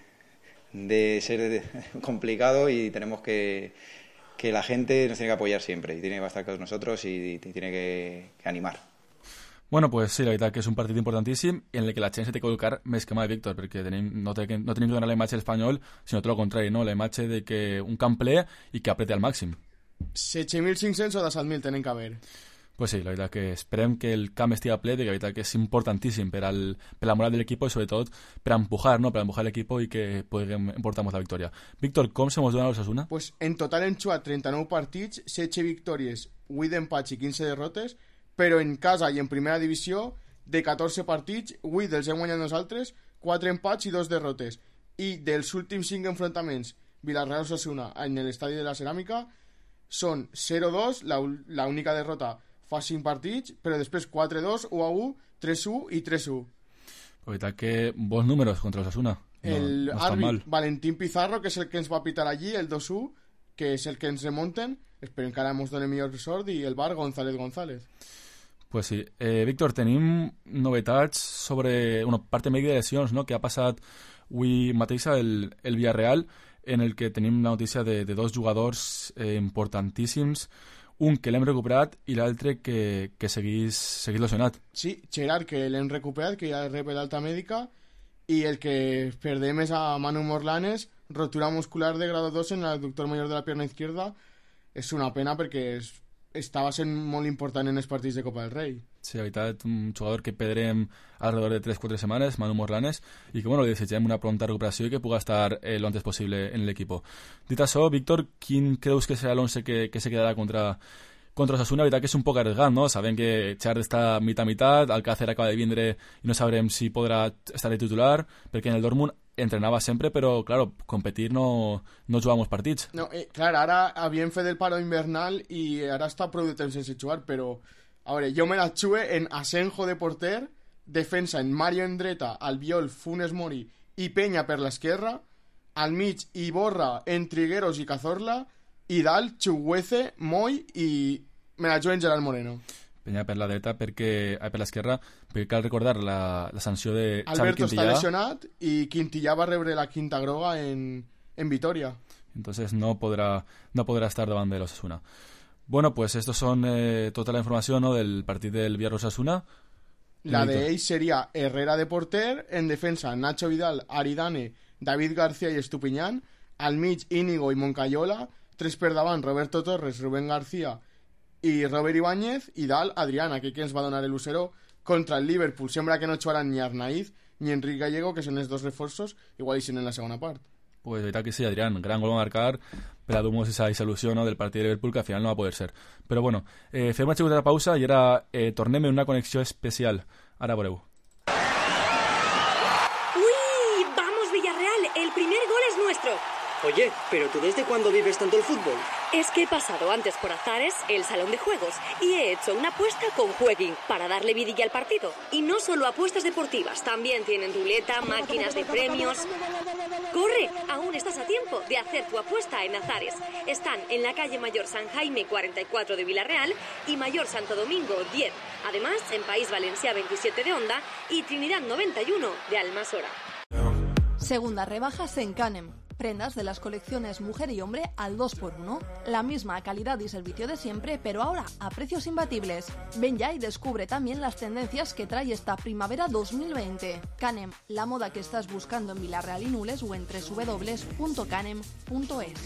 de ser complicado, y tenemos que, que la gente nos tiene que apoyar siempre y tiene que estar con nosotros y, y tiene que, que animar. Bueno, pues sí, la veritat que és un partit importantíssim en el que la gent se té que educar més que mai, Víctor, perquè tenim, no, te, no tenim que donar la imatge a l'Espanyol, sinó tot el contrari, no? La imatge de que un camp ple i que aprete al màxim. set mil cinc-cents o disset mil tenen que haver. Pues sí, la veritat que esperem que el camp estigui ple, perquè la veritat que és importantíssim per, al, per la moral de l'equip i sobretot per a empujar, no? Per a empujar l'equip i que puguem emportar la victòria. Víctor, com se mos dona l'Osasuna? Pues en total hem jugat trenta-nou partits, setze victòries, vuit empats i quinze derrotes, però en casa i en primera divisió, de catorze partits, vuit dels hem guanyat nosaltres, quatre empats i dos derrotes. I dels últims cinc enfrontaments Villarreal-Osasuna en l'estadi de la Ceràmica són zero dos, la, la única derrota fa cinc partits, però després quatre dos, u a u, tres u i tres u. La veritat que bons números contra l'Osasuna. No, el no àrbit Valentín Pizarro, que és el que ens va pitar allí, el dos u, que és el que ens remonten, esperem que ara ens doni millor sort, i el bar González González. Pues sí. Eh, Víctor, tenim novetats sobre una part mèdica de lesions, no?, que ha passat avui mateix el, el Villarreal, en el que tenim la notícia de, de dos jugadors eh, importantíssims, un que l'hem recuperat i l'altre que, que seguís, seguís lesionat. Sí, Gerard, que l'hem recuperat, que ja rep l'alta mèdica, i el que perdem és a Manu Morlanes, rotura muscular de grado dos en el adductor mayor de la pierna izquierda. És una pena perquè és estava sent molt important en els partits de Copa del Rei. Sí, la veritat, un jugador que perdrem alrededor de tres cuatro setmanes, Manu Morlanes, i que bueno, li desitgem una pronta recuperació i que puga estar eh, lo antes possible en l'equip. Dit això, Víctor, quin creus que serà l'once que, que se quedarà contra, contra Osasuna? La veritat que és un poc arriesgat, no? Sabem que Chard està mitad a mitad, Alcácer acaba de vindre i no sabrem si podrà estar de titular, perquè en el Dortmund entrenava sempre, però, claro, competir no, no jugar molts partits. No, eh, clar, ara havien fet el paro invernal i ara està prou de temps sense jugar, però, a veure, jo me la jugue en Asenjo de porter, defensa en Mario en dreta, Albiol, Funes Mori i Peña per l'esquerra, al mig Iborra en Trigueros i Cazorla, i dalt Chuguece, Moy i me la jugue en Gerard Moreno. Peña per la dreta, perquè, eh, per l'esquerra, perquè cal recordar la, la sanció de Xavi Alberto Quintillà. Està lesionat i Quintillà va rebre la quinta groga en, en Vitoria. Entonces no podrá, no podrá estar davant de l'Osasuna. Bueno, pues estos son eh, tota la informació, ¿no?, del partit del Villarreal-Osasuna. La de ells seria Herrera de porter, en defensa Nacho Vidal, Aridane, David García i Estupiñán, al mig Íñigo i Moncayola, tres per davant Roberto Torres, Rubén García i Robert Ibáñez, i dalt Adriana, que, que ens va donar el Lucero contra el Liverpool. Sembla que no jugaran ni Arnaiz ni Enric Gallego, que són els dos reforços, igual hi són en la segona part. Pues de veritat que sí, Adrián, gran gol a marcar per a dur-nos esa ilusió, no, del partit de Liverpool, que al final no va a poder ser. Però bueno, eh, fem una xicota de pausa i ara eh, tornem en una connexió especial. Ara veureu. ¡Uy! ¡Vamos, Villarreal! El primer gol es nuestro. Oye, ¿pero tú desde cuándo vives tanto el fútbol? Es que he pasado antes por Azares, el salón de juegos, y he hecho una apuesta con Jueguin para darle vidilla al partido. Y no solo apuestas deportivas, también tienen ruleta, máquinas de premios. ¡Corre! Aún estás a tiempo de hacer tu apuesta en Azares. Están en la calle Mayor San Jaime cuarenta y cuatro de Villarreal y Mayor Santo Domingo diez. Además, en País Valencià veintisiete de Onda y Trinidad noventa y uno de Almasora. Segundas rebajas en Canem. Prendas de las colecciones mujer y hombre al dos por uno. La misma calidad y servicio de siempre, pero ahora a precios imbatibles. Ven ya y descubre también las tendencias que trae esta primavera dos mil veinte. Canem, la moda que estás buscando en Villarreal y Nules o en doble u doble u doble u punto canem punto es.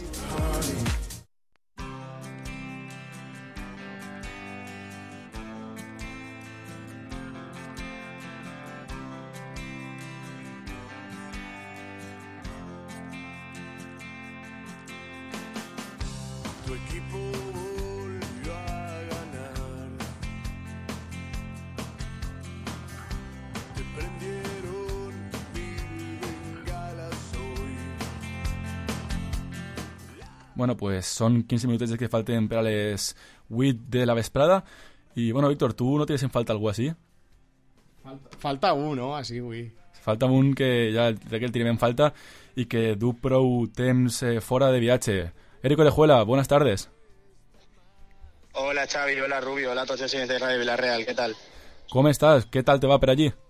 tu equipo volvió a ganar. Te prendieron mil bengalas hoy. Bueno, pues son quince minutos que falten per a les vuit de la vesprada. I, bueno, Víctor, tu no tens en falta algú així? Falta, falta un, no? Així, ui. Falta un que ja crec que el tirem en falta i que du prou temps eh, fora de viatge. Eric Orejuela, buenas tardes. Hola Xavi, hola Rubio, hola a tots els senyors de Radio Villarreal, ¿qué tal? Com estàs? Què tal te va per allí?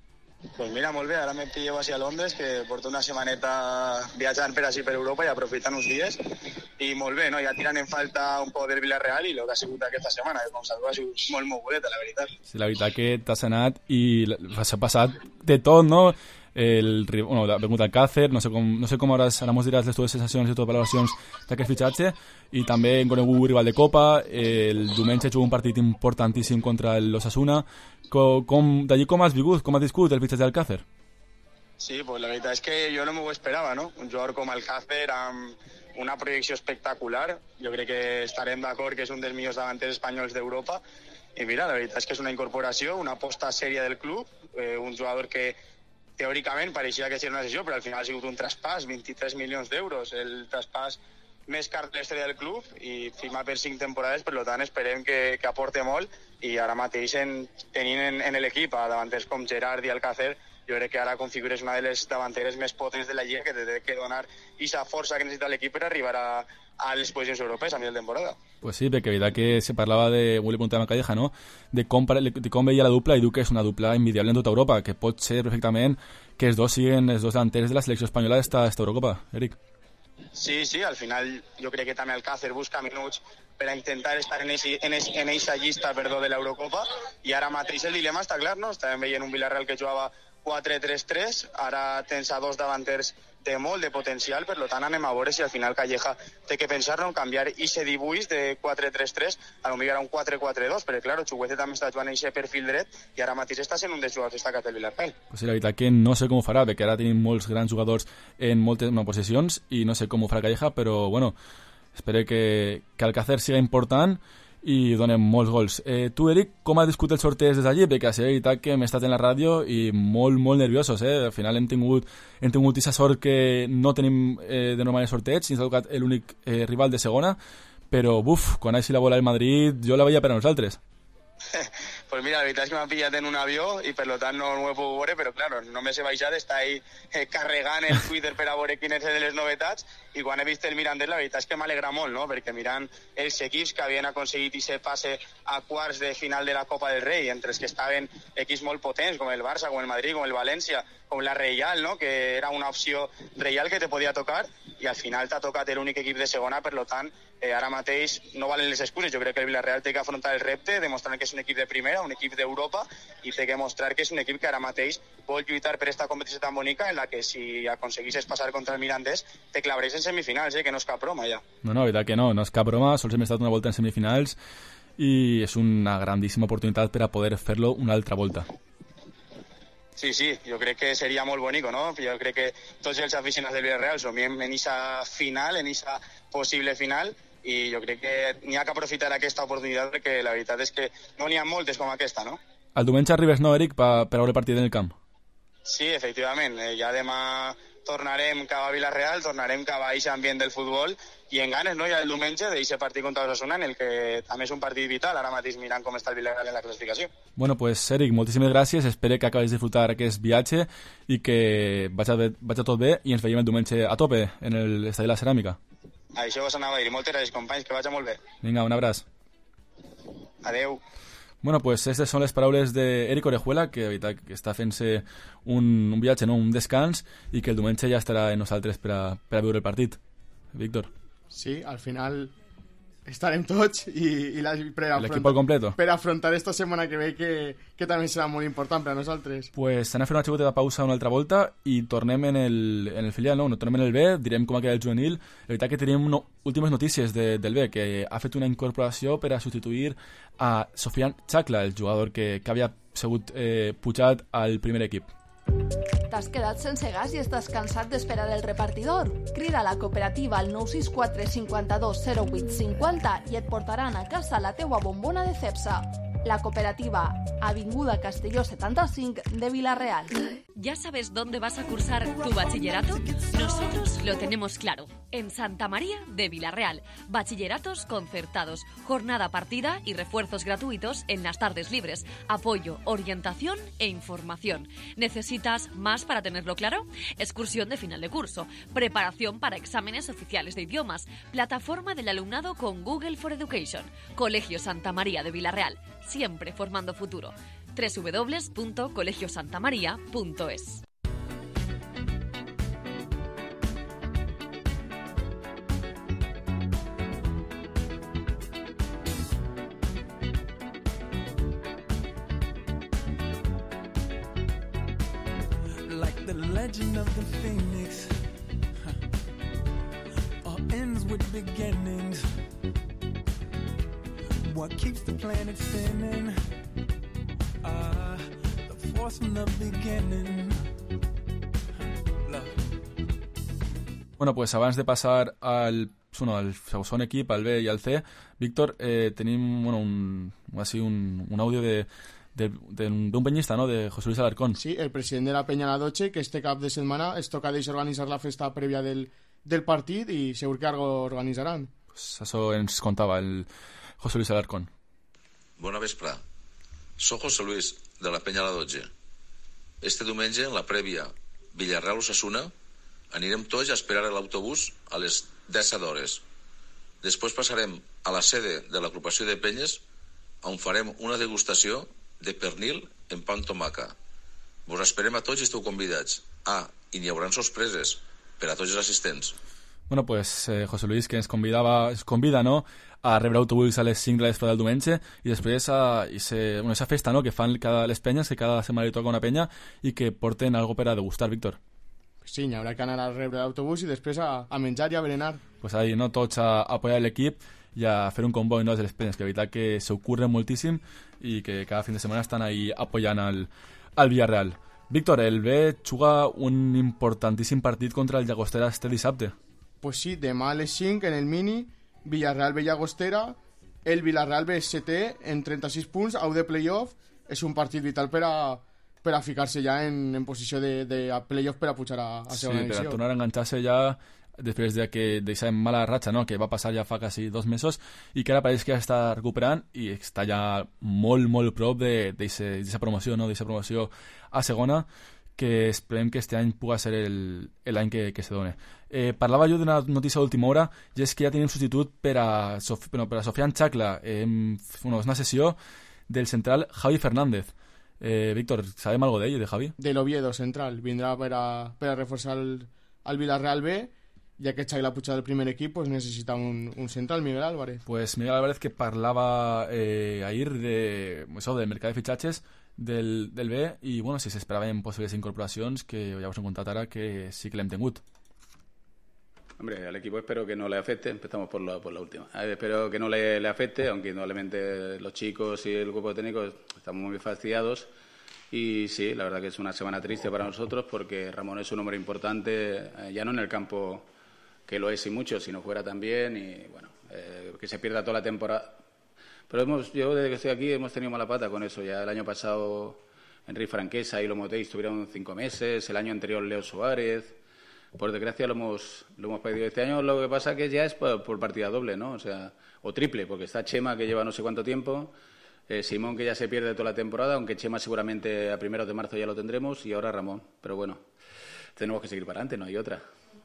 Pues mira, molt bé, ara me pillo hacia Londres, que porto una setmaneta viatjant per així per Europa i aprofitant uns dies. I molt bé, no? Ja tirant en falta un poc del Villarreal i el que ha sigut aquesta setmana, que com sabeu ha sigut molt mogudeta, la veritat. Sí, la veritat que t'has anat i s'ha passat de tot, no? El, bueno, ha vingut al Càcer, no sé com, no sé com hores, ara mos diràs les teves sensacions i totes les valoracions d'aquest fitxatge, i també hem conegut rival de Copa, el diumenge juga un partit importantíssim contra l'Osasuna. Com, com, d'allí com has vingut, com has viscut el fitxatge del Càcer? Sí, pues la veritat és que jo no m'ho esperava, no? Un jugador com el Càcer amb una projecció espectacular, jo crec que estarem d'acord que és un dels millors davanters espanyols d'Europa, i mira, la veritat és que és una incorporació, una aposta sèria del club, eh, un jugador que teòricament pareixia que seria una sessió, però al final ha sigut un traspàs, vint-i-tres milions d'euros, el traspàs més car de la història del club i firma per cinc temporades, per tant esperem que, que aporte molt, i ara mateix en, tenint en, en l'equip a davanters com Gerard i Alcácer, jo crec que ara configures una de les davanteres més potents de la Lliga, que te té que donar aquesta força que necessita l'equip per arribar a, a les posicions europees a mi de temporada. Pues sí, perquè veritat que se parlava de, vull preguntar a Calleja, no? De com, de com veia la dupla, i diu que és una dupla envidiable en tota Europa, que pot ser perfectament que els dos siguin els dos davanters de la selecció espanyola d'esta Eurocopa, Eric. Sí, sí, al final jo crec que també Alcácer busca minuts per a intentar estar en eixa llista, perdó, de l'Eurocopa, i ara mateix el dilema està clar, no? Estàvem veient un Villarreal que jugava quatre tres tres, ara tens a dos davanters de molt de potencial, per tant anem a veure si al final Calleja té que pensar-no en canviar aquest dibuix de quatre tres tres, a lo millor era un quatre quatre dos, però clar, Chuguete també està jugant en aquest perfil dret i ara mateix està sent un dels jugadors destacats del Villarreal. Pues sí, la veritat que no sé com ho farà, perquè ara tenim molts grans jugadors en moltes no, posicions i no sé com ho farà Calleja, però bueno, espero que, que Alcácer siga important i donem molts gols. Eh, tu, Eric, com has viscut els sorteig des d'allí? Perquè és veritat que hem estat en la ràdio i molt, molt nerviosos, eh? Al final hem tingut hem tingut aquesta sort que no tenim eh, de normal el sorteig, i ens ha tocat l'únic eh, rival de segona, però, buf, quan així la bola del Madrid, jo la veia per a nosaltres. Pues mira, la veritat és que m'ha pillat en un avió i per tant no, no ho he pogut veure, però claro, només he baixat, està ahí eh, carregant el Twitter per a veure quines eren les novetats, i quan he vist el Mirandés la veritat és que m'alegra molt, no? Perquè mirant els equips que havien aconseguit aquest passe a quarts de final de la Copa del Rei, entre els que estaven equips molt potents com el Barça, com el Madrid, com el València, com la Reial, no? Que era una opció reial que te podia tocar, i al final t'ha tocat l'únic equip de segona, per tant eh, ara mateix no valen les excuses. Jo crec que el Villarreal té que afrontar el repte demostrant que és un equip de primera, un equip d'Europa, i té que mostrar que és un equip que ara mateix vol lluitar per esta competició tan bonica, en la que si aconseguissis passar contra el Mirandés te clavaries en semifinals, eh? Que no és cap broma ja. No, no, veritat que no, no és cap broma, sols hem estat una volta en semifinals i és una grandíssima oportunitat per a poder fer-lo una altra volta. Sí, sí, jo crec que seria molt bonic, no? Jo crec que tots els aficionats del Villarreal somiem en aquesta final, en aquesta possible final, i jo crec que n'hi ha que aprofitar aquesta oportunitat, perquè la veritat és que no n'hi ha moltes com aquesta, no? El diumenge arribes, no, Eric, per, per veure el partit en el camp? Sí, efectivament. Eh, ja demà tornarem cap a Villarreal, tornarem cap a aquest ambient del futbol, i en ganes, no?, ja el diumenge d'aquest partit contra l'Osasuna, en el que també és un partit vital, ara mateix mirant com està el Villarreal en la classificació. Bueno, pues Eric, moltíssimes gràcies, espero que acabis de disfrutar aquest viatge i que vaig a, vaig a tot bé, i ens veiem el diumenge a tope en l'Estadi de la Ceràmica. Això vos anava a dir. Moltes gràcies, companys, que vagi molt bé. Vinga, un abraç. Adeu. Bueno, pues aquestes són les paraules d'Eric Orejuela, que de veritat que està fent-se un, un viatge, no, un descans, i que el diumenge ja estarà en nosaltres per a, per a veure el partit. Víctor. Sí, al final estarem tots i, i la, per, l'equip al completo per afrontar esta setmana que ve, que, que també serà molt important per a nosaltres. Pues anem a fer una xicoteta pausa una altra volta i tornem en el, en el filial, no? no tornem en el B, direm com ha quedat el juvenil. La veritat que tenim no, últimes notícies de, del B, que ha fet una incorporació per a substituir a Sofian Chakla, el jugador que, que havia sigut eh, pujat al primer equip. T'has quedat sense gas i estàs cansat d'esperar el repartidor? Crida a la cooperativa al nou sis quatre cinquanta-dos zero vuit cinquanta i et portaran a casa la teua bombona de Cepsa. La cooperativa, Avinguda Castelló setanta-cinc de Vila-real. ¿Ya sabes dónde vas a cursar tu bachillerato? Nosotros lo tenemos claro. En Santa María de Vila-real. Bachilleratos concertados, jornada partida y refuerzos gratuitos en las tardes libres. Apoyo, orientación e información. ¿Necesitas más para tenerlo claro? Excursión de final de curso, preparación para exámenes oficiales de idiomas, plataforma del alumnado con Google for Education. Colegio Santa María de Vila-real, siempre formando futuro. doble u doble u doble u punto colegio santa maría punto es. Like the legend of the phoenix, huh. All ends with beginnings. What keeps the planet spinning? Ah, the force from the beginning. Love. Bueno, pues abans de passar al, bueno, al segon equip, al B i al C, Víctor, eh, tenim bueno, un, así un, un àudio de, de, de, d'un penyista, ¿no?, de José Luis Alarcón. Sí, el president de la Penya La Doche, que este cap de setmana es toca d'organitzar la festa prèvia del, del partit i segur que algo organitzaran. Pues això ens contava el José Luis Alarcón. Bona vesprà. Soc José Luis, de la Penya La Doche. Este diumenge, en la prèvia Villarreal-Osasuna, anirem tots a esperar l'autobús a les disset hores. Després passarem a la sede de l'agrupació de penyes, on farem una degustació de pernil en pa amb tomaca. Vos esperem a tots i esteu convidats. Ah, i n'hi haurà sorpreses per a tots els assistents. Bueno, pues eh, José Luis, que ens convidava, ens convida, no?, a rebre autobús a les cinc de l'espre del diumenge i després a ese, bueno, esa festa, no?, que fan cada, les penyes, que cada setmana li toca una penya i que porten algo per a degustar, Víctor. Sí, n'hi haurà que anar a rebre l'autobús i després a, a menjar i a berenar. Pues ahí, no?, tots a, a apoyar l'equip i a fer un comboi, no?, de les penyes, que de veritat que se ocurren moltíssim i que cada fin de setmana estan ahí apoyant al, al Villarreal. Víctor, el B juga un importantíssim partit contra el Llagostera este dissabte. Pues sí, demà a les cinc en el mini, Villarreal B Llagostera, el Villarreal B setè en trenta-sis punts, out de playoff. És un partit vital per a, per a ficar-se ja en, en posició de, de playoff per a pujar a, a segona sí, divisió. Sí, per a tornar a enganxar-se ja després de que deixa mala ratxa, no?, que va passar ja fa quasi dos mesos i que ara pareix que ja està recuperant i està ja molt, molt prop d'aquesta promoció, no?, d'aquesta promoció a segona, que esperem que este any puga ser l'any que, que se done. Eh, parlava jo d'una notícia d'última hora i és que ja tenim substitut per a, Sof bueno, per a Sofian Chacla. Eh, bueno, és una sessió del central Javi Fernández. Eh, Víctor, ¿sabem algo d'ell, de Javi? Del Oviedo central. Vindrà per a, per a reforçar el, el Villarreal B, ja que Chacla puja del primer equip, pues necessita un, un central, Miguel Álvarez. Pues Miguel Álvarez, que parlava eh, ahir de, eso, del mercat de fitxatges del, del B, i bueno, si s'esperaven possibles incorporacions, que ja us hem contat ara que sí que l'hem tingut. Hombre, al equipo espero que no le afecte, empezamos por la, por la última. A ver, espero que no le, le afecte, aunque indudablemente los chicos y el grupo técnico estamos muy fastidiados. Y sí, la verdad que es una semana triste para nosotros porque Ramón es un hombre importante, eh, ya no en el campo, que lo es y mucho, sino fuera también. Y bueno, eh, que se pierda toda la temporada. Pero hemos, yo desde que estoy aquí hemos tenido mala pata con eso. Ya el año pasado Enrique Franquesa y Lomotéis estuvieron cinco meses, el año anterior Leo Suárez. Por desgracia lo hemos lo hemos perdido este año. Lo que pasa que ya es por, por partida doble, ¿no? O sea, o triple, porque está Chema, que lleva no sé cuánto tiempo, eh, Simón, que ya se pierde toda la temporada, aunque Chema seguramente a primeros de marzo ya lo tendremos, y ahora Ramón. Pero bueno, tenemos que seguir para adelante, no hay otra.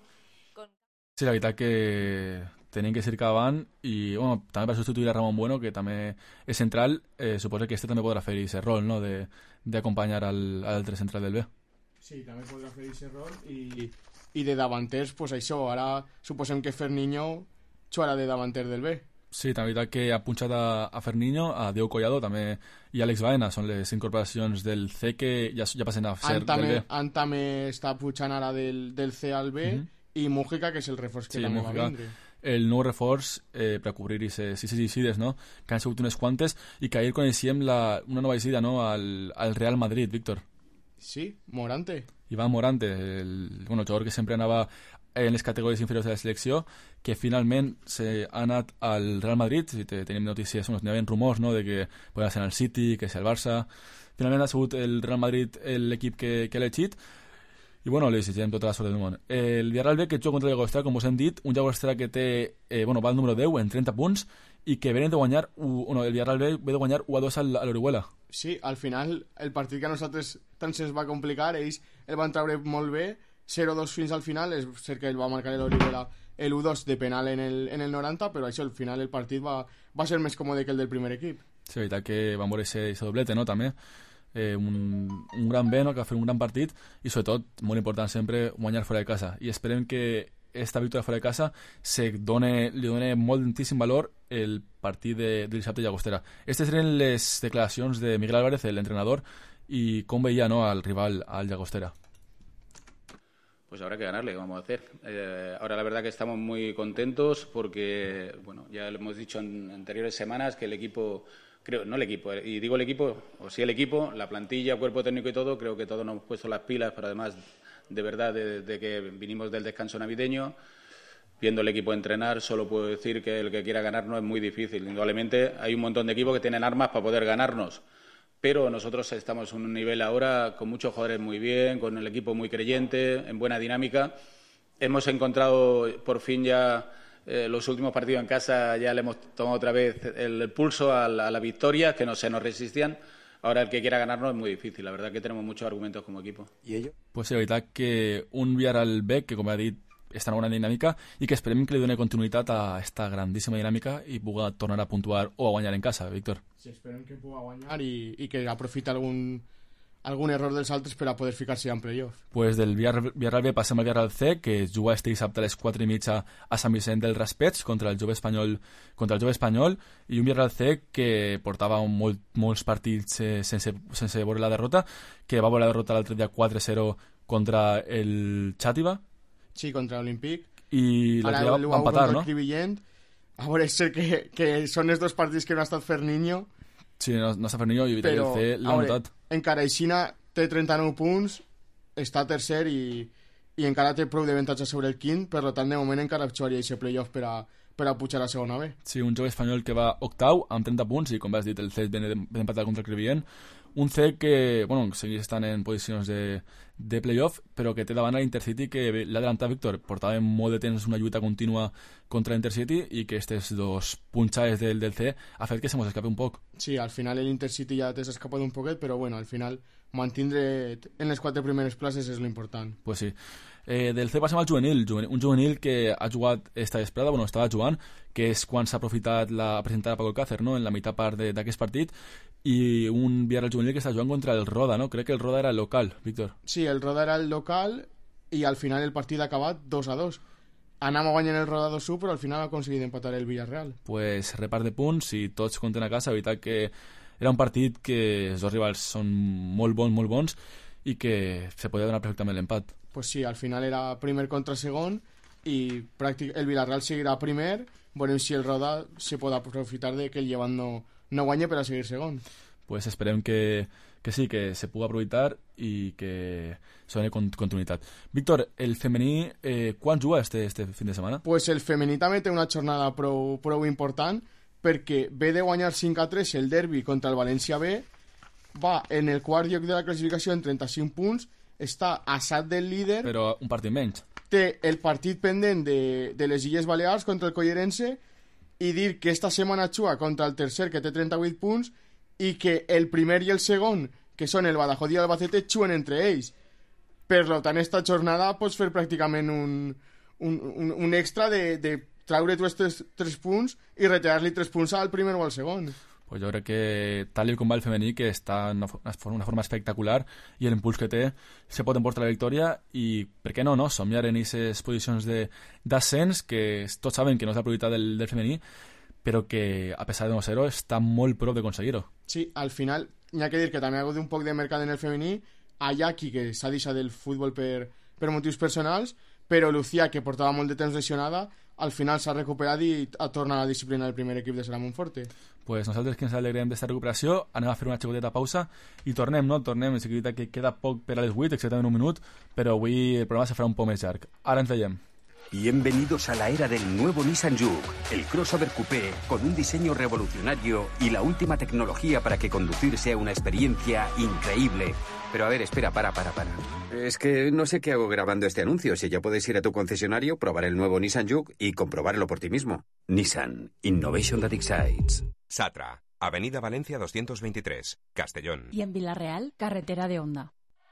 Sí, la veritat que tenien que seguir acabant i bueno, també per substituir a Ramon Bueno, que també és central, eh, suposo que este també podrà fer aquest rol, no?, d'acompanyar al, al altre central del B. Sí, també podrà fer aquest rol i, i de davanters, pues això, ara suposem que Ferniño jugarà de davanter del B. Sí, també veritat que ha punxat a, a Ferniño, a Diego Collado també, i Àlex Baena, són les incorporacions del C que ja, ja passen a ser Antame, del B. Antame està pujant ara del, del C al B, uh-huh. i Mújica, que és el reforç que sí, també Mújica, va vindre. El nou reforç eh, per a cobrir aquestes visites, no?, que han sigut unes quantes, i que ahir coneixíem la, una nova visita, no?, al, al Real Madrid, Víctor. Sí, Morante. Iván Morante, el bueno, jugador que sempre anava en les categories inferiors de la selecció, que finalment s'ha anat al Real Madrid, i tenim notícies, bueno, teníem rumors, no?, de que podia ser el City, que és el Barça. Finalment ha sigut el Real Madrid l'equip que, que l'ha elegit, i bueno, li desitgem tota la sort del món. El Villarreal B, que juga contra el Llagostera, com us hem dit, un Llagostera que té, eh, bueno, va al número deu en trenta punts, i que venen de guanyar, bueno, el Villarreal B ve de guanyar u a dos a l'Orihuela. Sí, al final, el partit que a nosaltres tant se'ns va complicar, ells el van treure molt bé, zero dos fins al final, és cert que ell va marcar l'Orihuela el u dos de penal en el, en el noranta, però això, al final el partit va, va ser més còmode que el del primer equip. Sí, la veritat que van veure ese doblete, no?, també. Eh, un, un gran B, no?, que va fer un gran partit, i sobretot, molt important sempre, guanyar fora de casa. I esperem que esta victòria fora de casa se done, li doni moltíssim valor el partit de, del dissabte de Llagostera. Aquestes eren les declaracions de Miguel Álvarez, l'entrenador, i com veia, no?, al rival, al Llagostera. Pues habrá que ganarle, ¿qué vamos a hacer? Eh, ahora la verdad que estamos muy contentos porque, bueno, ya lo hemos dicho en anteriores semanas que el equipo, creo, no el equipo, y digo el equipo, o sí el equipo, la plantilla, cuerpo técnico y todo, creo que todos nos hemos puesto las pilas, pero además, de verdad, de, de que vinimos del descanso navideño, viendo el equipo entrenar, solo puedo decir que el que quiera ganarnos es muy difícil. Indudablemente hay un montón de equipos que tienen armas para poder ganarnos, pero nosotros estamos en un nivel ahora con muchos jugadores muy bien, con el equipo muy creyente, en buena dinámica. Hemos encontrado por fin ya eh, los últimos partidos en casa, ya le hemos tomado otra vez el, el pulso a la, a la victoria, que no se nos resistían. Ahora el que quiera ganarnos es muy difícil, la verdad que tenemos muchos argumentos como equipo. ¿Y ello? Pues sí, la veritat que un Villarreal B, que com ha dit, està en una bona dinàmica i que esperem que li doni continuïtat a esta grandíssima dinàmica i pugui tornar a puntuar o a guanyar en casa, Víctor. Sí, esperem que pugui guanyar i, i que aprofiti algun, algun error dels altres per a poder ficar-se en playoff. Pues del Villarreal B passem al Villarreal C, que juga este dissabte a les quatre i mitja a Sant Vicent del Raspeig contra el jove espanyol, contra el jove espanyol, i un Villarreal C que portava molt, molts partits eh, sense, sense veure la derrota, que va veure la derrota l'altre dia quatre zero contra el Xàtiva. Sí, contra l'Olímpic. I la que va empatar, no? Cribillent. A veure, és cert que, que són els dos partits que no ha estat Ferniño. Sí, no, no està Ferniño i el C l'ha notat. Encara Aixina té trenta-nou punts, està tercer i, i encara té prou d'avantatge sobre el quint, per tant, de moment encara jugaria aquest playoff per a, per a pujar a segona B. Sí, un jove espanyol que va octau amb trenta punts i, com has dit, el C ve d'empatar contra el Crevillent. Un C que, bueno, segueix estant en posicions de, de playoff, però que té davant l'Intercity, que l'ha adelantat Víctor. Portava molt de temps una lluita contínua contra l'Intercity i que aquestes dos punxades del, del C ha fet que se mos escape un poc. Sí, al final l'Intercity ja t'has escapat un poquet, però bueno, al final mantindre en les quatre primeres places és l'important. Pues sí. Eh, del C passem al juvenil, juvenil, un juvenil que ha jugat esta vesprada, bueno, estava jugant, que és quan s'ha aprofitat la presentada Paco Alcácer, no?, en la meitat part d'aquest partit, i un Villarreal juvenil que està jugant contra el Roda, no? Crec que el Roda era el local, Víctor. Sí, el Roda era el local i al final el partit ha acabat dos a dos. Anàvem guanyant el Roda dos a u, però al final ha aconseguit empatar el Villarreal. Pues repart de punts i tots compten a casa, la veritat que era un partit que els dos rivals són molt bons, molt bons, i que se podia donar perfectament l'empat. Pues sí, al final era primer contra segon i pràctic, el Villarreal seguirà primer, veurem si el Roda se pot aprofitar de que el Llevant no, no guanye per a seguir segon. Pues esperem que, que sí, que se pugui aprofitar i que se doni continuïtat. Víctor, el femení, eh, quan juga este, este fin de setmana? Pues el femení també té una jornada prou, prou important, perquè ve de guanyar cinc a tres el derbi contra el València B, va en el quart lloc de la classificació en trenta-cinc punts, està a set del líder, però un partit menys. Té el partit pendent de, de les Illes Balears contra el Collerense, i dir que esta setmana juga contra el tercer, que té trenta-vuit punts, i que el primer i el segon, que són el Badajoz i el Albacete, juguen entre ells. Per tant, esta jornada pots fer pràcticament un, un, un, un extra de, de traure tu tres, tres punts i retirar-li tres punts al primer o al segon. Pues jo crec que tal com va el femení, que està en una, una forma espectacular, i l'impuls que té se pot emportar la victòria i, per què no, no? Somiar en aquestes posicions d'ascens, que tots saben que no és la prioritat del, del femení, però que, a pesar de no ser-ho, està molt prop d'aconseguir-ho. Sí, al final, hi ha que dir que també ha hagut un poc de mercat en el femení, a Jackie, que s'ha deixat del futbol per, per motius personals, però Lucía, que portava molt de temps lesionada, al final s'ha recuperat i ha tornat a la disciplina del primer equip de Sala Montforte. Pues nosaltres que ens alegrem d'esta recuperació, anem a fer una xicoteta pausa i tornem, no? Tornem, és veritat que queda poc per a les vuit, exactament un minut, però avui el programa se farà un poc més llarg. Ara ens veiem. Bienvenidos a la era del nuevo Nissan Juke, el crossover coupé con un diseño revolucionario y la última tecnología para que conducir sea una experiencia increíble. Pero a ver, espera, para, para, para. Es que no sé qué hago grabando este anuncio. Si ya puedes ir a tu concesionario, probar el nuevo Nissan Juke y comprobarlo por ti mismo. Nissan, Innovation that excites. Satra, Avenida Valencia doscientos veintitrés, Castellón. Y en Villarreal, carretera de Honda.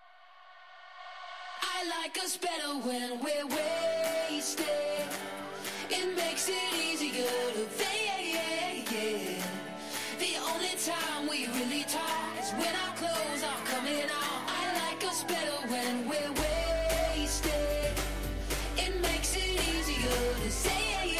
I like us better when we're wasted. It makes it easier to fade. The only time we really talk is when our clothes are coming off. I like us better when we're wasted. It makes it easier to say.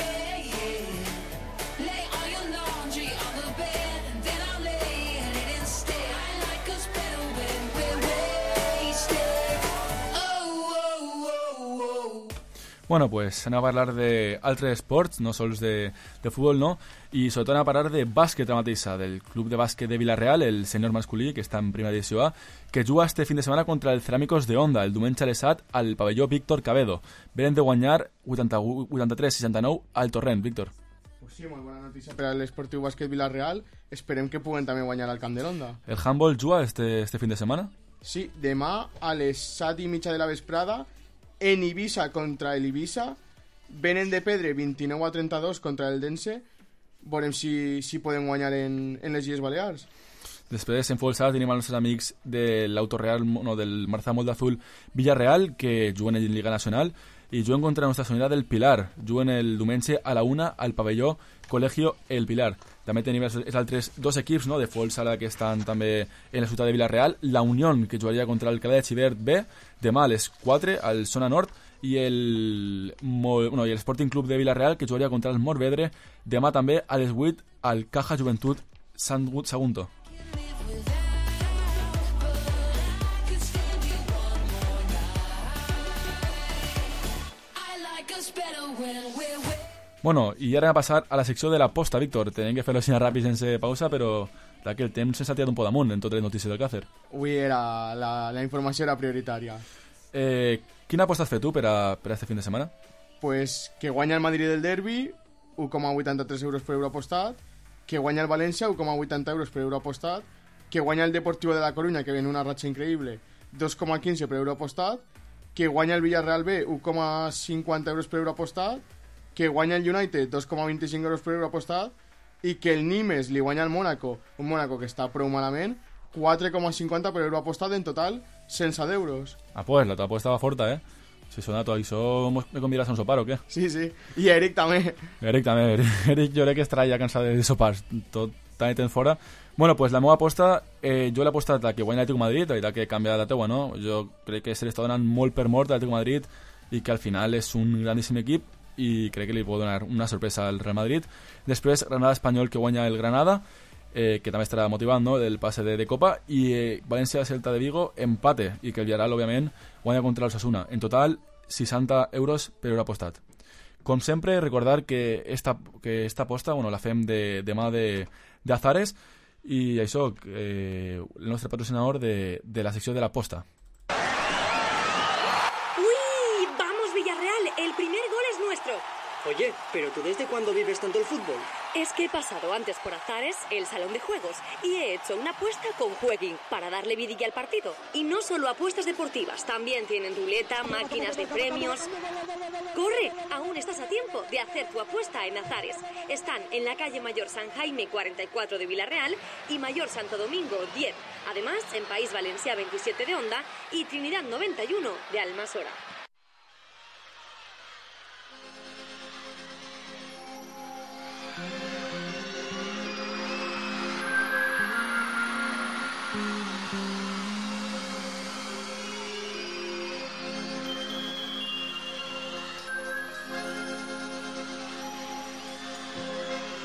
Lay all your laundry on the bed and then I'll lay in it instead. I like us better when we're wasted. Oh, oh, oh, oh. Bueno, pues anem a parlar d'altres esports, no sols de, de futbol, no? I sobretot anem a parlar de bàsquet a mateixa, del club de bàsquet de Villarreal, el sènior masculí, que està en primera divisió A, que juga este fin de setmana contra el Cerámicos de Honda, el diumenge a les set al pavelló Víctor Cabedo. Venen de guanyar vuitanta-tres seixanta-nou al Torrent, Víctor. Pues sí, molt bona notícia per a l'esportiu bàsquet Villarreal. Esperem que puguen també guanyar al Camp de l'Onda. El handball juga este, este fin de setmana? Sí, demà a les set i mitja de la vesprada en Ibiza contra el Ibiza. Venen de perdre vint-i-nou a trenta-dos contra el Dense. Veurem si, si podem guanyar en, en les Illes Balears. Després, en futbol sala, tenim els nostres amics de l'Autoreal, no, del Marzà Molt d'Azul Villarreal, que juguen en Lliga Nacional i juguen contra la Nostra Senyora del Pilar. Juguen el diumenge a la una al pavelló Colegio El Pilar. També tenim els, els altres dos equips, no, de futbol sala que estan també en la ciutat de Villarreal. La Unión, que jugaria contra el Calà de Xivert B, demà a les quatre al Zona Nord, i el, bueno, i el Sporting Club de Villarreal, que jugaria contra el Morvedre, demà també a les vuit al Caja Joventut Sant Sagunto. Bueno, i ara anem a passar a la secció de la posta, Víctor. Tenim que fer-lo així ràpid sense pausa, però clar que el temps s'ha tirat un poc damunt en totes les notícies del Càcer. Avui era la, la informació era prioritària. Eh, quina aposta has fet tu per a, per a este fin de setmana? Pues que guanya el Madrid del derbi, u coma vuitanta-tres euros per euro apostat, que guanya el València, u coma vuitanta euros per euro apostat, que guanya el Deportivo de la Coruña, que viene una ratxa increïble, dos coma quinze per euro apostat, que guanya el Villarreal B, u coma cinquanta euros per euro apostat, que guanya el United, dos coma vint-i-cinc euros per euro apostat, i que el Nimes li guanya al Mónaco, un Mónaco que està prou malament, quatre coma cinquanta per euro apostat, en total cent euros. Ah, pues la aposta va forta, eh? Si sona tot això, me convidaràs a un sopar o què? Sí, sí, i Eric també. Eric també, Eric jo crec que estarà ja cansat de sopars, tot tan temps fora. Bueno, pues la meva aposta, eh, jo l'he apostat a que guanya l'Atlético Madrid, la veritat que canvia la teua, no? Jo crec que se l'està donant molt per mort a l'Atlético Madrid i que al final és un grandíssim equip i crec que li pot donar una sorpresa al Real Madrid. Després, Granada Espanyol, que guanya el Granada, eh, que també estarà motivant, no?, del passe de, de Copa, i eh, València-Celta de Vigo, empate, i que el Villarreal, òbviament, guanya contra l'Osasuna. En total, seixanta euros per euro apostat. Com sempre, recordar que esta, que esta aposta, bueno, la fem de, de mà de, de Azares, i això, eh, el nostre patrocinador de, de la secció de l'aposta. ¡Uy! ¡Vamos, Villarreal! El primer gol es nuestro. Oye, ¿pero tú desde cuándo vives tanto el fútbol? Es que he pasado antes por Azares, el salón de juegos, y he hecho una apuesta con Jueguin para darle vidilla al partido. Y no solo apuestas deportivas, también tienen ruleta, máquinas de premios. ¡Corre! Aún estás a tiempo de hacer tu apuesta en Azares. Están en la calle Mayor San Jaime cuarenta y cuatro de Villarreal y Mayor Santo Domingo diez. Además, en País Valencia veintisiete de Honda y Trinidad noventa y uno de Almasora.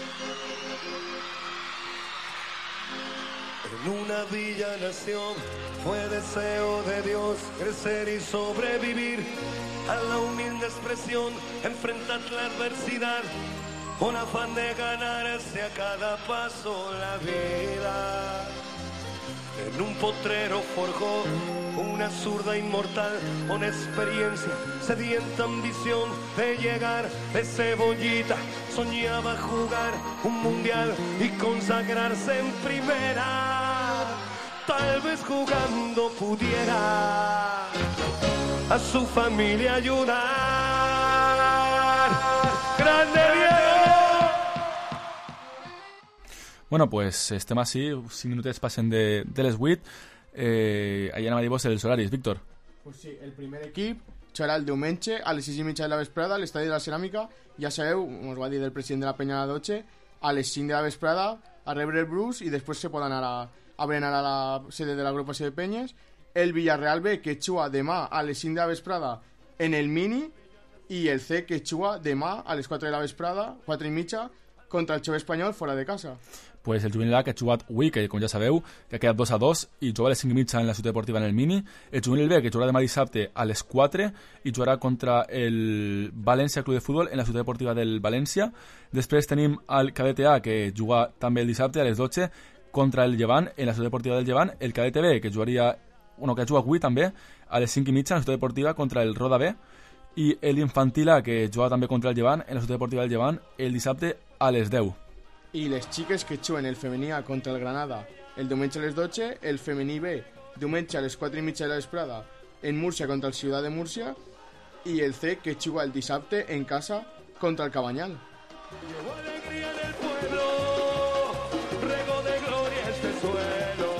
En una villa nació fue deseo de Dios crecer y sobrevivir a la humilde expresión, enfrentar la adversidad con afán de ganarse a cada paso la vida. En un potrero forjó una zurda inmortal con experiencia, sedienta ambición de llegar de cebollita. Soñaba jugar un mundial y consagrarse en primera. Tal vez jugando pudiera a su familia ayudar. ¡Grande Diego! Bueno, pues estem així, cinc minutets passen de, de les vuit. Eh, allà anem a dir-vos el Solaris, Víctor. Pues sí, el primer equip serà el diumenge a les sis i mitja de la vesprada a l'estadi de la Ceràmica. Ja sabeu, us va dir el president de la Penya de la Dotze, a les cinc de la vesprada a rebre el Bruce i després se pot anar a, a berenar a la sede de l'agrupació de penyes. El Villarreal B, que juga demà a les cinc de la vesprada en el Mini, i el C, que juga demà a les quatre de la vesprada, quatre i mitja, contra el Xove Espanyol fora de casa. Pues el juvenil A, que ha jugat avui, que com ja sabeu, que ha quedat dos a dos, i juga a les cinc i mitja en la Ciutat Deportiva en el Mini. El juvenil B, que jugarà demà dissabte a les quatre i jugarà contra el València Club de Futbol en la Ciutat Deportiva del València. Després tenim el cadet A, que juga també el dissabte a les dotze contra el Llevant en la Ciutat Deportiva del Llevant. El cadet B, que jugaria, bueno, que juga avui també a les cinc i mitja en la Ciutat Deportiva contra el Roda B. I l'infantil A, que juga també contra el Llevant en la Ciutat Deportiva del Llevant el dissabte a les deu. I les xiques que juguen el femení A contra el Granada el diumenge a les dotze, el femení B diumenge a les quatre i mitja de la vesprada en Múrcia contra el Ciutat de Múrcia, i el C, que juga el dissabte en casa contra el Cabanyal. Llegó alegría del pueblo, rego de gloria este suelo.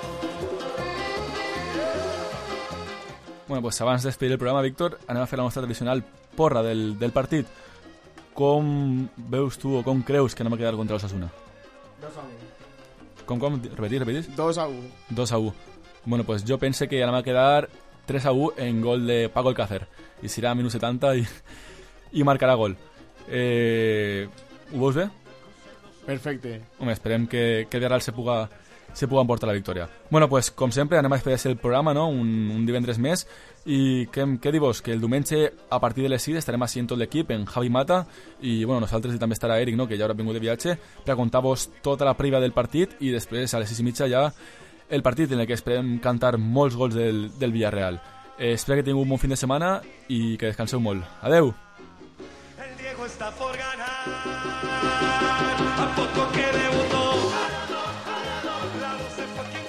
Bueno, pues abans de despedir el programa, Víctor, anem a fer la nostra tradicional porra del, del partit. Com veus tu o com creus que anem a quedar contra l'Osasuna? dos a u. Com, com? Repetir, repetir? dos a u. dos a u. Bueno, pues jo pense que anem a quedar tres a u en gol de Paco Alcácer. I serà a minut setanta i, i marcarà gol. Eh, ho veus bé? Perfecte. Home, esperem que, que el Real se puga, se puga emportar la victòria. Bueno, pues com sempre anem a despedir el programa, no? Un, un divendres més. I què, què dir-vos? Que el diumenge a partir de les sis estarem així en tot l'equip, en Javi Mata, i bueno, nosaltres i també estarà Eric, no? Que ja haurà vingut de viatge, per a contar-vos tota la prèvia del partit, i després a les sis i mitja ja el partit en el que esperem cantar molts gols del, del Villarreal. Eh, espero que tingueu un bon fin de setmana i que descanseu molt. Adeu! El Diego está por ganar, a poco que debutó, la doce fucking